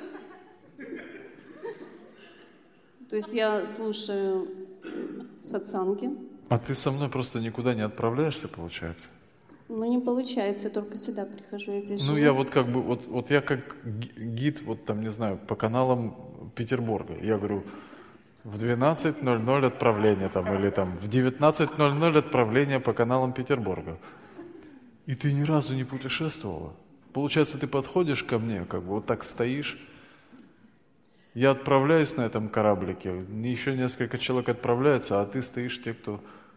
То есть я слушаю сатсанги, А ты со мной просто никуда не отправляешься, получается? но не получается, я только сюда прихожу, я здесь Ну, живу. я вот как бы, вот, вот я как ги- гид, вот там, не знаю, по каналам Петербурга. Я говорю, в двенадцать ноль ноль отправление там, или там в девятнадцать ноль ноль отправление по каналам Петербурга. И ты ни разу не путешествовала. Получается, ты подходишь ко мне, как бы вот так стоишь. Я отправляюсь на этом кораблике, еще несколько человек отправляются, а ты стоишь, те, кто...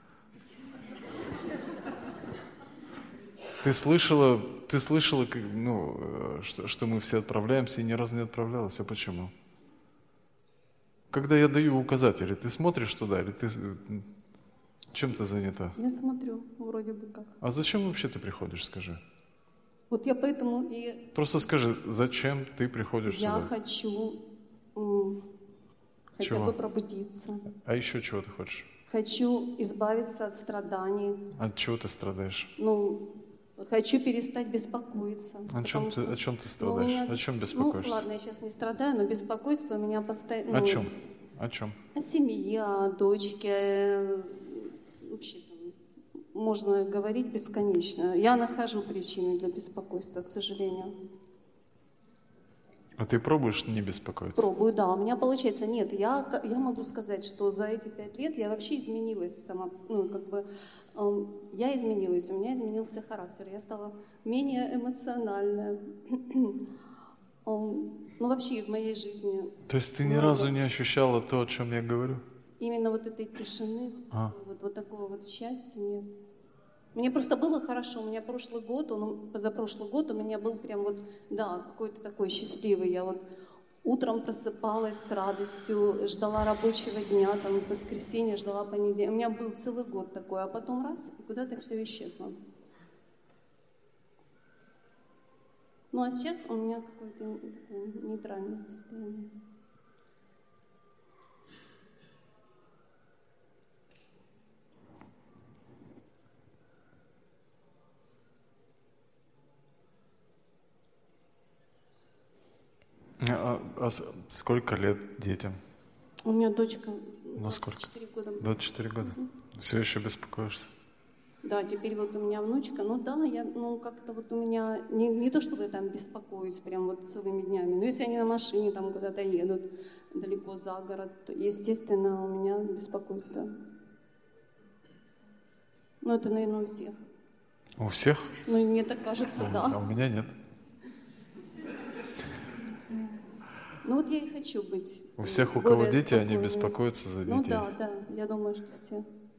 Ты слышала, ты слышала, как, ну, э, что, что мы все отправляемся, и ни разу не отправлялась. А почему? Когда я даю указатели, ты смотришь туда или ты э, чем ты занята? Я смотрю, вроде бы как. А зачем вообще ты приходишь, скажи? Вот я поэтому и Просто скажи, зачем ты приходишь я сюда? хочу м, хотя Чего? бы пробудиться. А еще чего ты хочешь? Хочу избавиться от страданий. От чего ты страдаешь? Ну, хочу перестать беспокоиться. О чем потому ты, что, о чем ты ну, у страдаешь? меня- О чем Ну, беспокоишься? ладно, я сейчас не страдаю, но беспокойство у меня постоянно... О чем? О чем? О семье, о дочке. э, Вообще, там, можно говорить бесконечно. Я нахожу причины для беспокойства, к сожалению. А ты пробуешь не беспокоиться? Пробую, да. У меня получается, нет, я, к- я могу сказать, что за эти пять лет я вообще изменилась сама, ну, как бы, эм, я изменилась, у меня изменился характер, я стала менее эмоциональная. Эм, Ну, вообще в моей жизни То есть ты ни много разу не ощущала то, о чем я говорю? именно вот этой тишины, А. вот, вот такого вот счастья нет. Мне просто было хорошо, у меня прошлый год, он, позапрошлый год у меня был прям вот, да, какой-то такой счастливый. Я вот утром просыпалась с радостью, ждала рабочего дня, там, в воскресенье ждала понедельник. У меня был целый год такой, а потом раз, и куда-то все исчезло. Ну, а сейчас у меня какое-то такое нейтральное состояние. А, а с- сколько лет детям? У меня дочка Ну сколько? двадцать четыре года. двадцать четыре года. Все еще беспокоишься? Да, теперь вот у меня внучка, ну да, я, ну как-то вот у меня, не, не то чтобы я там беспокоюсь прям вот целыми днями, но если они на машине там куда-то едут далеко за город, то, естественно, у меня беспокойство. Ну это, наверное, у всех. У всех? Ну мне так кажется, А, да. а у меня нет. Ну вот я и хочу быть. У всех, у кого более дети, они спокойной. беспокоятся за Ну детей. да, да, я думаю, что все.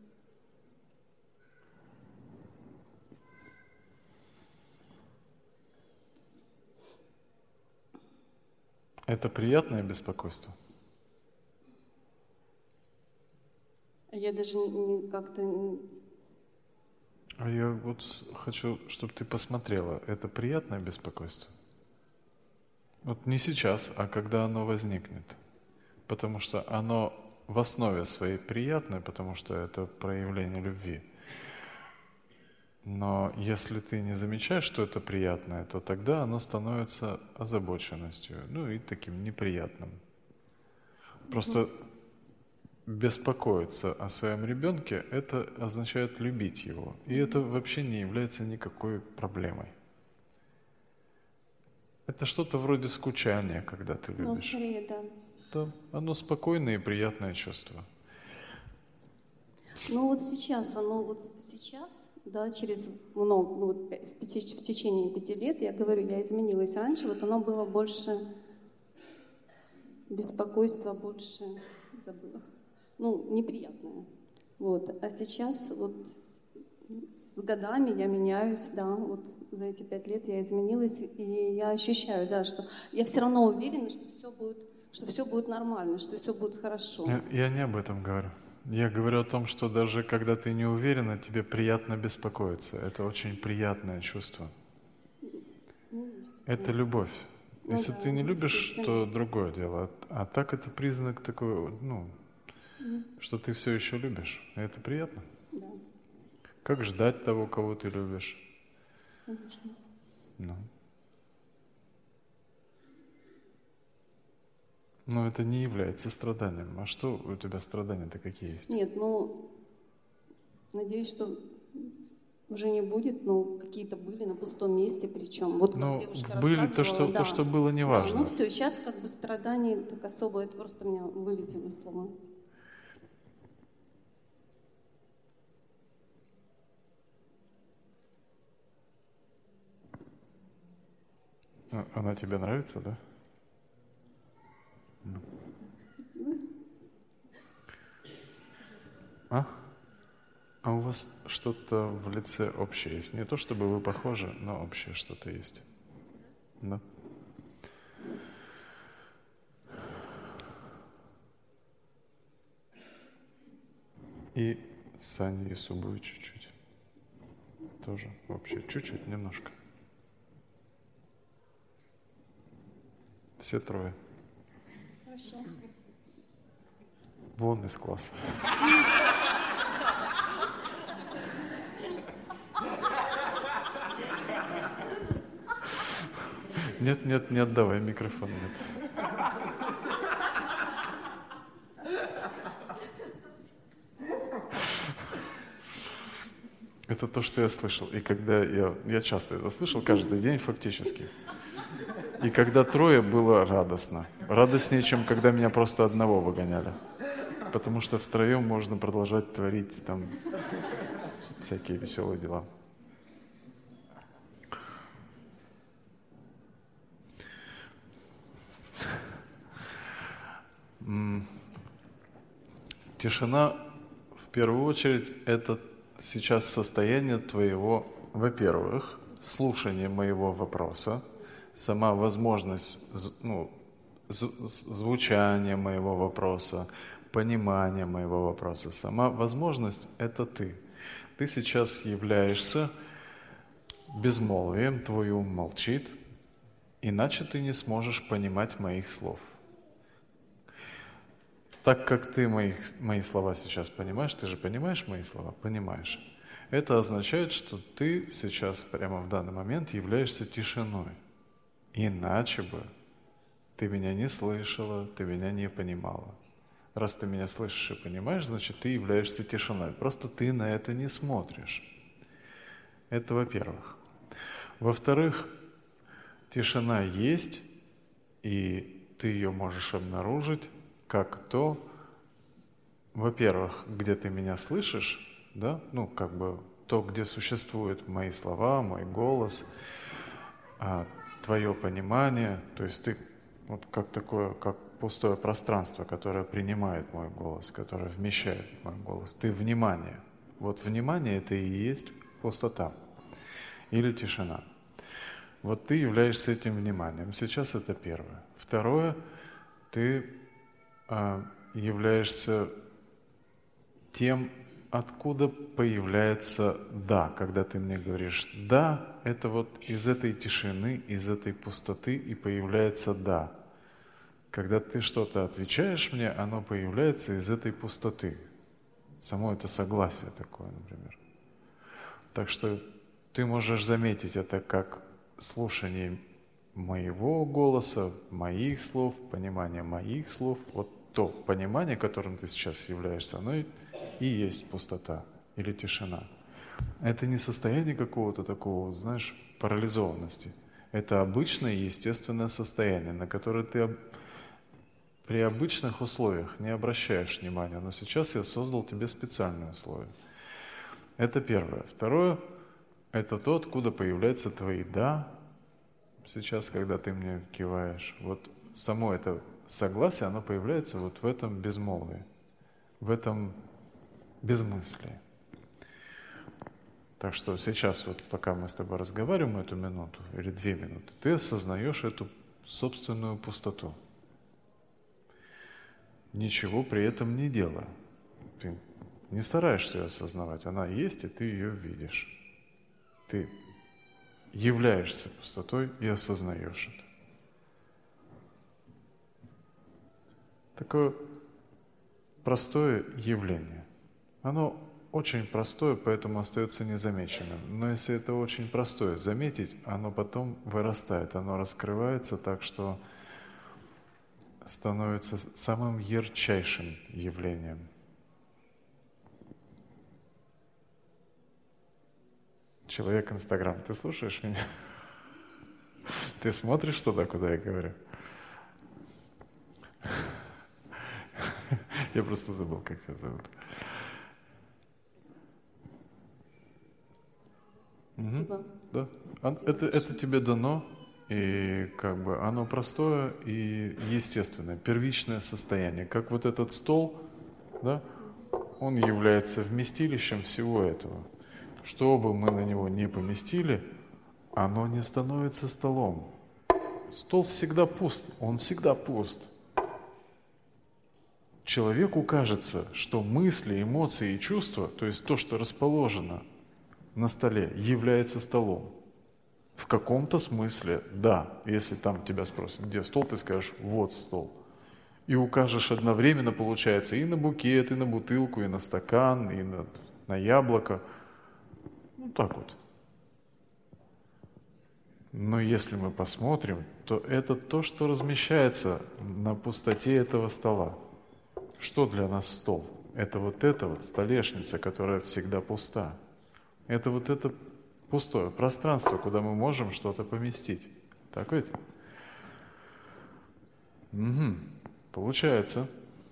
Это приятное беспокойство? Я даже не- не как-то... не- А я вот хочу, чтобы ты посмотрела, это приятное беспокойство? Вот не сейчас, а когда оно возникнет. Потому что оно в основе своей приятное, потому что это проявление любви. Но если ты не замечаешь, что это приятное, то тогда оно становится озабоченностью, ну и таким неприятным. Просто беспокоиться о своем ребенке – это означает любить его. И это вообще не является никакой проблемой. Это что-то вроде скучания, когда ты Ну, любишь. скорее, да. Да, оно спокойное и приятное чувство. Ну вот сейчас, оно вот сейчас, да, через много, ну, вот пя- в, пяти- в течение пяти лет, я говорю, я изменилась. Раньше вот оно было больше беспокойства, больше, забыла, ну, неприятное. Вот. А сейчас вот с, с годами я меняюсь, да, вот за эти пять лет я изменилась, и я ощущаю, да, что я все равно уверена, что все будет, что все будет нормально, что все будет хорошо. Я, я не об этом говорю. Я говорю о том, что даже когда ты не уверена, тебе приятно беспокоиться. Это очень приятное чувство. Ну, Это любовь. Ну Если да, ты не любишь, естественно. то другое дело. А так это признак такой, ну, Мгм. что ты все еще любишь. И это приятно. Да, Как ждать того, кого ты любишь? конечно. Ну. Но это не является страданием. А что у тебя страдания-то какие есть? Нет, ну, надеюсь, что уже не будет, но какие-то были на пустом месте, причем. Вот как Ну, девушка были то, рассказывала, что- да. то, что было, Да, неважно. ну все, сейчас как бы страданий так особо, это просто у меня вылетело слова. А- Она тебе нравится, да? Ну. А? А у вас что-то в лице общее есть? Не то, чтобы вы похожи, но общее что-то есть. Да? И Саня Исубович чуть-чуть. Тоже общее. Чуть-чуть, немножко. Все трое. Хорошо. Вон из класса. Нет, нет, не отдавай микрофон, нет. Это то, что я слышал. И когда я, я часто это слышал, каждый день фактически. И когда трое, было радостно. Радостнее, чем когда меня просто одного выгоняли. Потому что втроем можно продолжать творить там всякие веселые дела. Тишина, в первую очередь, это сейчас состояние твоего, во-первых, слушания моего вопроса, сама возможность, ну, звучания моего вопроса, понимания моего вопроса, сама возможность – это ты. Ты сейчас являешься безмолвием, твой ум молчит, иначе ты не сможешь понимать моих слов. Так как ты моих, мои слова сейчас понимаешь, ты же понимаешь мои слова? Понимаешь. Это означает, что ты сейчас, прямо в данный момент, являешься тишиной. Иначе бы ты меня не слышала, ты меня не понимала. Раз ты меня слышишь и понимаешь, значит, ты являешься тишиной. Просто ты на это не смотришь. Это во-первых. Во-вторых, тишина есть, и ты ее можешь обнаружить как то, во-первых, где ты меня слышишь, да, ну, как бы то, где существуют мои слова, мой голос, а, твое понимание, то есть ты вот как такое, как пустое пространство, которое принимает мой голос, которое вмещает мой голос. Ты внимание. Вот внимание – это и есть пустота или тишина. Вот ты являешься этим вниманием. Сейчас это первое. Второе, ты а, являешься тем, откуда появляется «да». Когда ты мне говоришь «да», это вот из этой тишины, из этой пустоты и появляется «да». Когда ты что-то отвечаешь мне, оно появляется из этой пустоты. Само это согласие такое, например. Так что ты можешь заметить это как слушание моего голоса, моих слов, понимание моих слов. Вот то понимание, которым ты сейчас являешься, оно и есть пустота или тишина. Это не состояние какого-то такого, знаешь, парализованности. Это обычное естественное состояние, на которое ты при обычных условиях не обращаешь внимания. Но сейчас я создал тебе специальные условия. Это первое. Второе – это то, откуда появляются твои «да». Сейчас, когда ты мне киваешь, вот само это согласие, оно появляется вот в этом безмолвии, в этом безмыслии. Так что сейчас, вот пока мы с тобой разговариваем эту минуту или две минуты, ты осознаешь эту собственную пустоту, ничего при этом не делая. Ты не стараешься ее осознавать, она есть, и ты ее видишь. Ты являешься пустотой и осознаешь это. Такое простое явление. Оно очень простое, поэтому остается незамеченным. Но если это очень простое заметить, оно потом вырастает, оно раскрывается так, что становится самым ярчайшим явлением. Человек Инстаграм, ты слушаешь меня? Ты смотришь туда, куда я говорю? Я просто забыл, как тебя зовут. Спасибо. Угу. Да. Это, это тебе дано, и как бы оно простое и естественное, первичное состояние. Как вот этот стол, да, он является вместилищем всего этого. Что бы мы на него не поместили, оно не становится столом. Стол всегда пуст, он всегда пуст. Человеку кажется, что мысли, эмоции и чувства, то есть то, что расположено на столе, является столом. В каком-то смысле, да. Если там тебя спросят, где стол, ты скажешь, вот стол. И укажешь одновременно, получается, и на букет, и на бутылку, и на стакан, и на, на яблоко. Ну так вот. Но если мы посмотрим, то это то, что размещается на пустоте этого стола. Что для нас стол? Это вот эта вот столешница, которая всегда пуста. Это вот это пустое пространство, куда мы можем что-то поместить. Так ведь? Угу. Получается.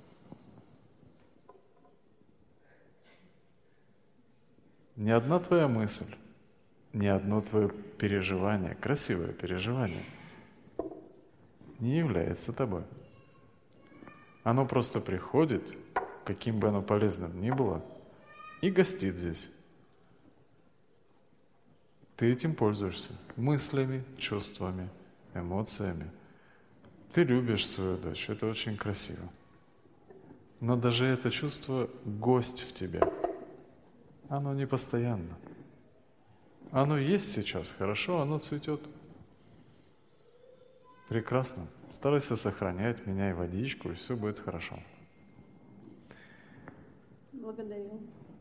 Ни одна твоя мысль, ни одно твое переживание, красивое переживание, не является тобой. Оно просто приходит, каким бы оно полезным ни было, и гостит здесь. Ты этим пользуешься мыслями, чувствами, эмоциями. Ты любишь свою дочь, это очень красиво. Но даже это чувство – гость в тебе. Оно не постоянно. Оно есть сейчас, хорошо, оно цветет. Прекрасно. Старайся сохранять, меняй водичку, и все будет хорошо. Благодарю.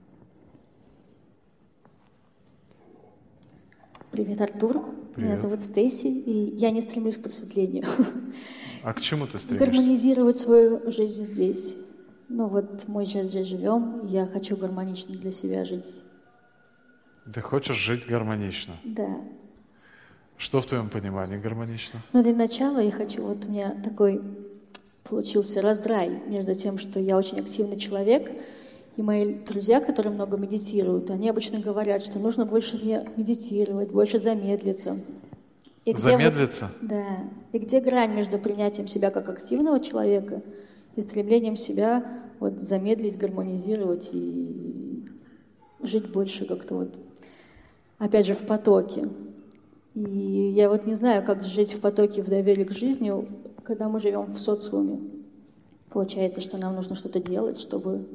Привет, Артур. Привет. Меня зовут Стейси, и я не стремлюсь к просветлению. А к чему ты стремишься? Гармонизировать свою жизнь здесь. Ну вот мы сейчас здесь живем, и я хочу гармонично для себя жить. Ты хочешь жить гармонично? Да. Что в твоем понимании гармонично? Но для начала я хочу, вот у меня такой получился раздрай между тем, что я очень активный человек, и мои друзья, которые много медитируют, они обычно говорят, что нужно больше мне медитировать, больше замедлиться. И Замедлиться? Вот, да. И где грань между принятием себя как активного человека и стремлением себя вот замедлить, гармонизировать и жить больше как-то вот, опять же, в потоке. И я вот не знаю, как жить в потоке, в доверии к жизни, когда мы живем в социуме. Получается, что нам нужно что-то делать, чтобы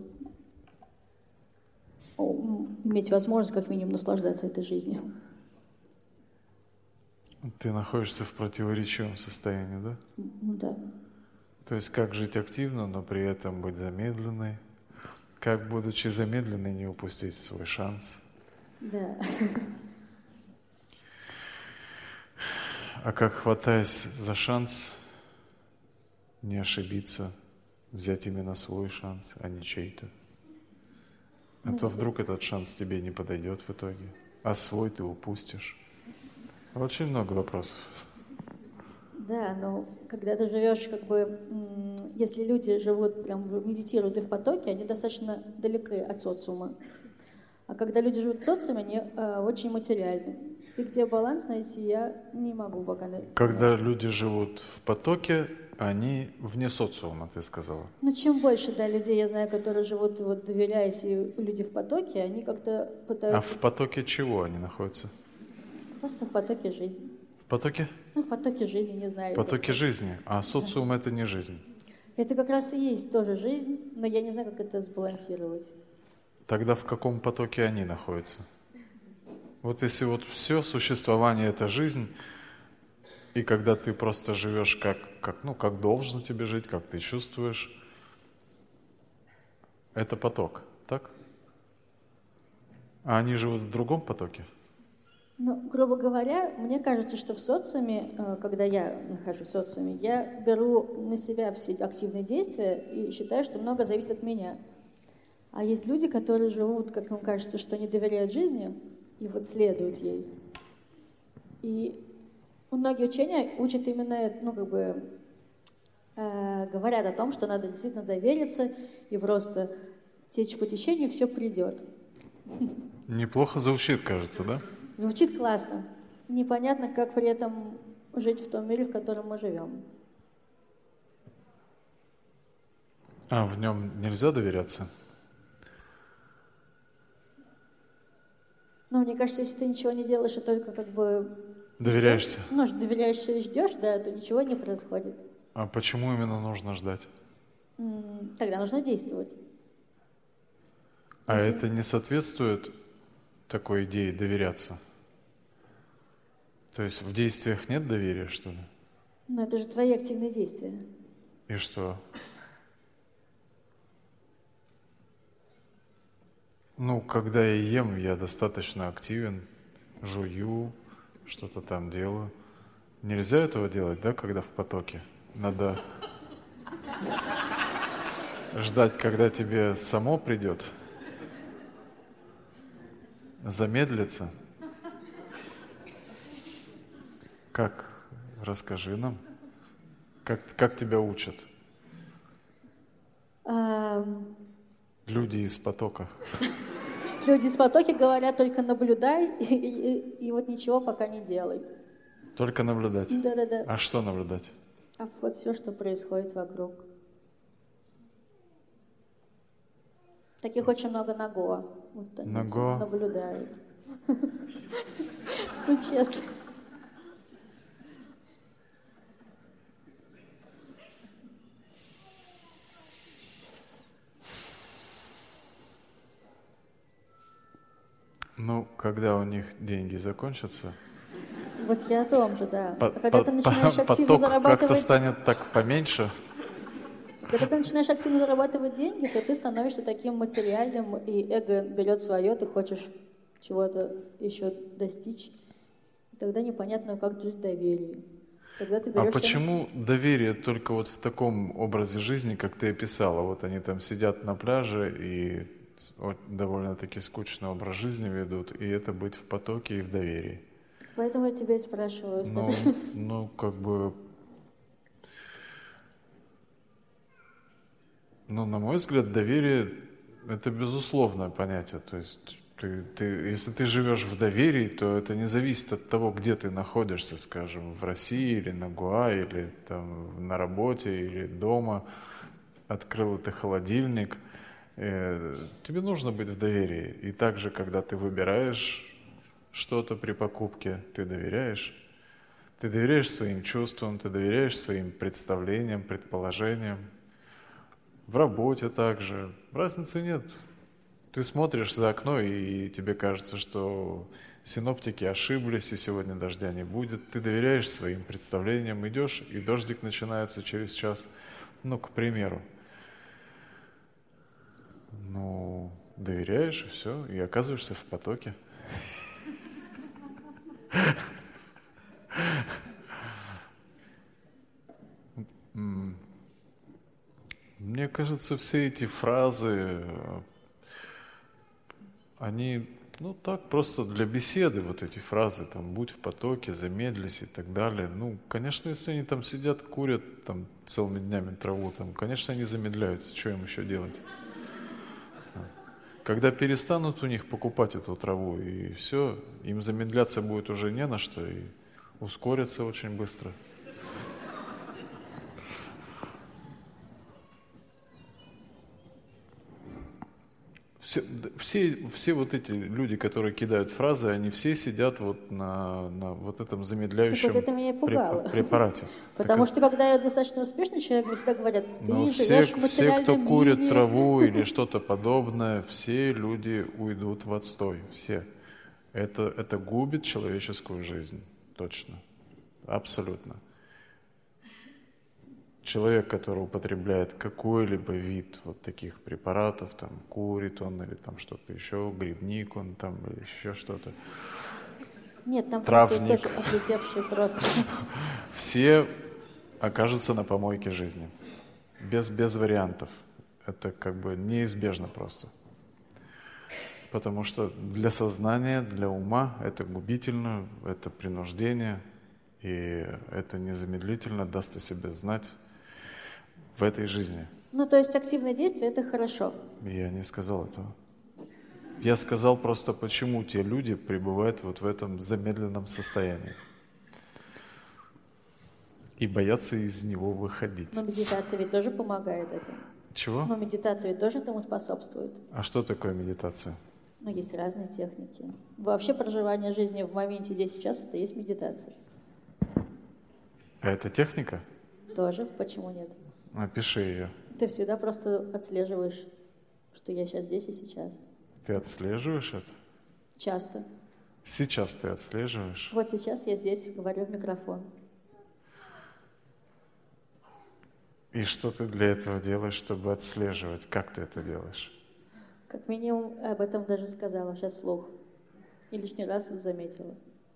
иметь возможность как минимум наслаждаться этой жизнью. Ты находишься в противоречивом состоянии, да? Ну да. То есть как жить активно, но при этом быть замедленной? Как, будучи замедленной, не упустить свой шанс? Да. А как, хватаясь за шанс, не ошибиться, взять именно свой шанс, а не чей-то? А то вдруг этот шанс тебе не подойдет в итоге, а свой ты упустишь. Очень много вопросов. Да, но когда ты живешь, как бы, если люди живут, прям медитируют и в потоке, они достаточно далеки от социума. А когда люди живут в социуме, они э, очень материальны. И где баланс найти, я не могу пока найти. Когда люди живут в потоке, они вне социума, ты сказала. Ну, чем больше, да, людей я знаю, которые живут, вот, доверяясь, и люди в потоке, они как-то пытаются... А в потоке чего они находятся? Просто в потоке жизни. В потоке? Ну, в потоке жизни, не знаю. В потоке жизни. А социум — это не жизнь. Это как раз и есть тоже жизнь, но я не знаю, как это сбалансировать. Тогда в каком потоке они находятся? Вот если вот все существование — это жизнь, и когда ты просто живешь как, как, ну, как должно тебе жить, как ты чувствуешь, это поток, так? А они живут в другом потоке? Ну, грубо говоря, мне кажется, что в социуме, когда я нахожусь в социуме, я беру на себя все активные действия и считаю, что много зависит от меня. А есть люди, которые живут, как им кажется, что не доверяют жизни и вот следуют ей. И многие учения учат именно, ну, как бы, э, говорят о том, что надо действительно довериться и просто течь по течению, все придет. Неплохо звучит, кажется, да? Звучит классно. Непонятно, как при этом жить в том мире, в котором мы живем. А в нем нельзя доверяться? Ну, мне кажется, если ты ничего не делаешь, и только как бы... Доверяешься? Ну, доверяешься и ждешь, да, то ничего не происходит. А почему именно нужно ждать? Тогда нужно действовать. А Если... это не соответствует такой идее доверяться? То есть в действиях нет доверия, что ли? Ну, это же твои активные действия. И что? Ну, когда я ем, я достаточно активен, жую, что-то там делаю. Нельзя этого делать, да, когда в потоке? Надо ждать, когда тебе само придет. Замедлиться. Как? Расскажи нам. Как, как тебя учат? Эм, Люди из потока. Люди из потоки говорят, только наблюдай, и, и- и вот ничего пока не делай. Только наблюдать. Да-да-да. А что наблюдать? А вот все, что происходит вокруг. Таких очень много на Гоа. Вот они На всё Гоа? наблюдают. Ну, честно. Ну, когда у них деньги закончатся, Вот я о том же, да. по- А когда по- ты начинаешь по- активно поток как-то зарабатывать, станет так поменьше. когда ты начинаешь активно зарабатывать деньги, то ты становишься таким материальным, и эго берет свое, ты хочешь чего-то еще достичь. И тогда непонятно, как жить в доверии. Тогда ты А берешь... почему доверие только вот в таком образе жизни, как ты описала? Вот они там сидят на пляже и с- вот довольно-таки скучный образ жизни ведут, и это быть в потоке и в доверии. Поэтому я тебя и спрашиваю. Ну, скажи. ну, как бы, ну, на мой взгляд, доверие – это безусловное понятие. То есть, ты, ты, если ты живешь в доверии, то это не зависит от того, где ты находишься, скажем, в России или на Гоа, или там на работе, или дома. Открыл ты холодильник. Э, Тебе нужно быть в доверии. И также, когда ты выбираешь что-то при покупке, ты доверяешь. Ты доверяешь своим чувствам, ты доверяешь своим представлениям, предположениям. В работе также. Разницы нет. Ты смотришь за окно, и тебе кажется, что синоптики ошиблись, и сегодня дождя не будет. Ты доверяешь своим представлениям, идешь, и дождик начинается через час. Ну, к примеру. Ну, доверяешь, и все, и оказываешься в потоке. М. Мне кажется, все эти фразы, э, они, ну так, просто для беседы, вот эти фразы, там, будь в потоке, замедлись и так далее. Ну, конечно, если они там сидят, курят там целыми днями траву, там, конечно, они замедляются, что им еще делать? Когда перестанут у них покупать эту траву, и все, им замедляться будет уже не на что, и ускорятся очень быстро. Все, д- все, все вот эти люди, которые кидают фразы, они все сидят вот на, на вот этом замедляющем Так вот это меня и пугало. преп- препарате. Потому Так, что когда я достаточно успешный человек, мне всегда говорят, ты но живешь все, в все, кто материальном курит мире. траву или что-то подобное, все люди уйдут в отстой. Все. Это, это губит человеческую жизнь. Точно. Абсолютно. Человек, который употребляет какой-либо вид вот таких препаратов, там, курит он или там что-то еще, грибник он там или еще что-то, Нет, там просто травник, есть тоже облетевшие просто. все окажутся на помойке жизни. Без, без вариантов. Это как бы неизбежно просто. Потому что для сознания, для ума это губительно, это принуждение, и это незамедлительно даст о себе знать в этой жизни. Ну, то есть активное действие — это хорошо. Я не сказал этого. Я сказал просто, почему те люди пребывают вот в этом замедленном состоянии и боятся из него выходить. Но медитация ведь тоже помогает этому. Чего? Но медитация ведь тоже этому способствует. А что такое медитация? Ну, есть разные техники. Вообще проживание жизни в моменте здесь и сейчас — это есть медитация. А это техника? Тоже, почему нет? Опиши ее. Ты всегда просто отслеживаешь, что я сейчас здесь и сейчас. Ты отслеживаешь это? Часто. Сейчас ты отслеживаешь? Вот сейчас я здесь говорю в микрофон. И что ты для этого делаешь, чтобы отслеживать? Как ты это делаешь? Как минимум об этом даже сказала сейчас вслух. И лишний раз заметила.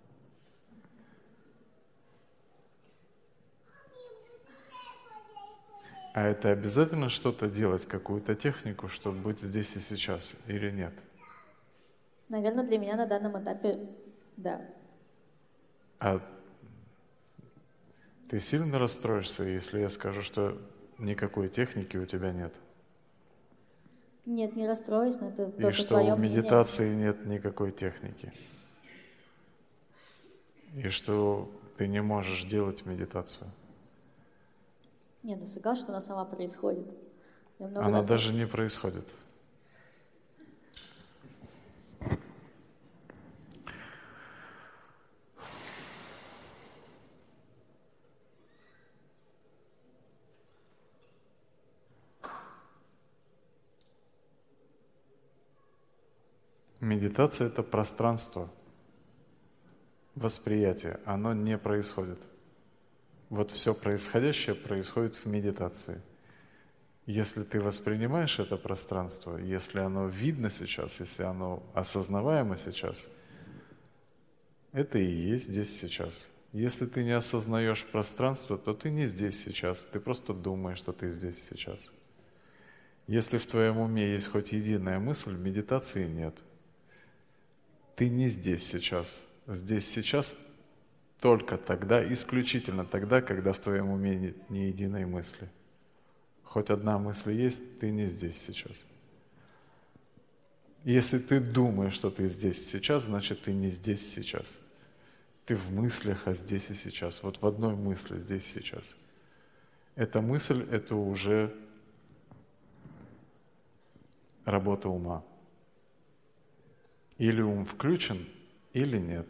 А это обязательно что-то делать, какую-то технику, чтобы быть здесь и сейчас, или нет? Наверное, для меня на данном этапе да. А ты сильно расстроишься, если я скажу, что никакой техники у тебя нет? Нет, не расстроюсь, но это И только что твое у мнение. медитации нет никакой техники? И что ты не можешь делать медитацию? Нет, ну сказал, что она сама происходит. Я много Она раз... даже не происходит. Медитация — это пространство, восприятие, оно не происходит. Вот все происходящее происходит в медитации. Если ты воспринимаешь это пространство, если оно видно сейчас, если оно осознаваемо сейчас, это и есть здесь сейчас. Если ты не осознаешь пространство, то ты не здесь сейчас, ты просто думаешь, что ты здесь сейчас. Если в твоем уме есть хоть единая мысль, медитации нет. Ты не здесь сейчас. Здесь сейчас только тогда, исключительно тогда, когда в твоем уме нет ни единой мысли. Хоть одна мысль есть, ты не здесь сейчас. Если ты думаешь, что ты здесь сейчас, значит, ты не здесь сейчас. Ты в мыслях, а здесь и сейчас. Вот в одной мысли, здесь и сейчас. Эта мысль — это уже работа ума. Или ум включен, или нет.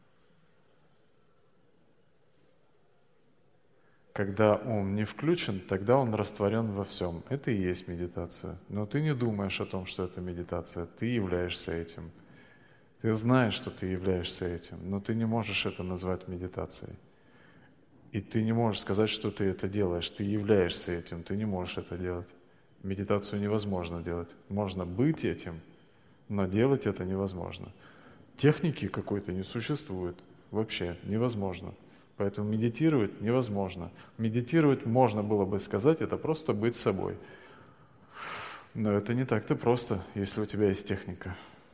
Когда ум не включен, тогда он растворен во всем. Это и есть медитация. Но ты не думаешь о том, что это медитация. Ты являешься этим. Ты знаешь, что ты являешься этим, но ты не можешь это назвать медитацией. И ты не можешь сказать, что ты это делаешь. Ты являешься этим, ты не можешь это делать. Медитацию невозможно делать. Можно быть этим, но делать это невозможно. Техники какой-то не существует. Вообще невозможно. Поэтому медитировать невозможно. Медитировать можно было бы сказать, это просто быть собой. Но это не так-то просто, если у тебя есть техника.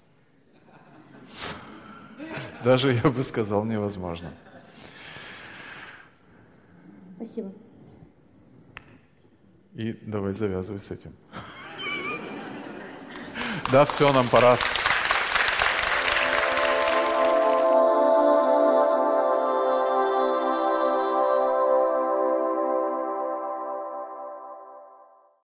Даже, я бы сказал, невозможно. Спасибо. И давай завязывай с этим. Да, все, нам пора.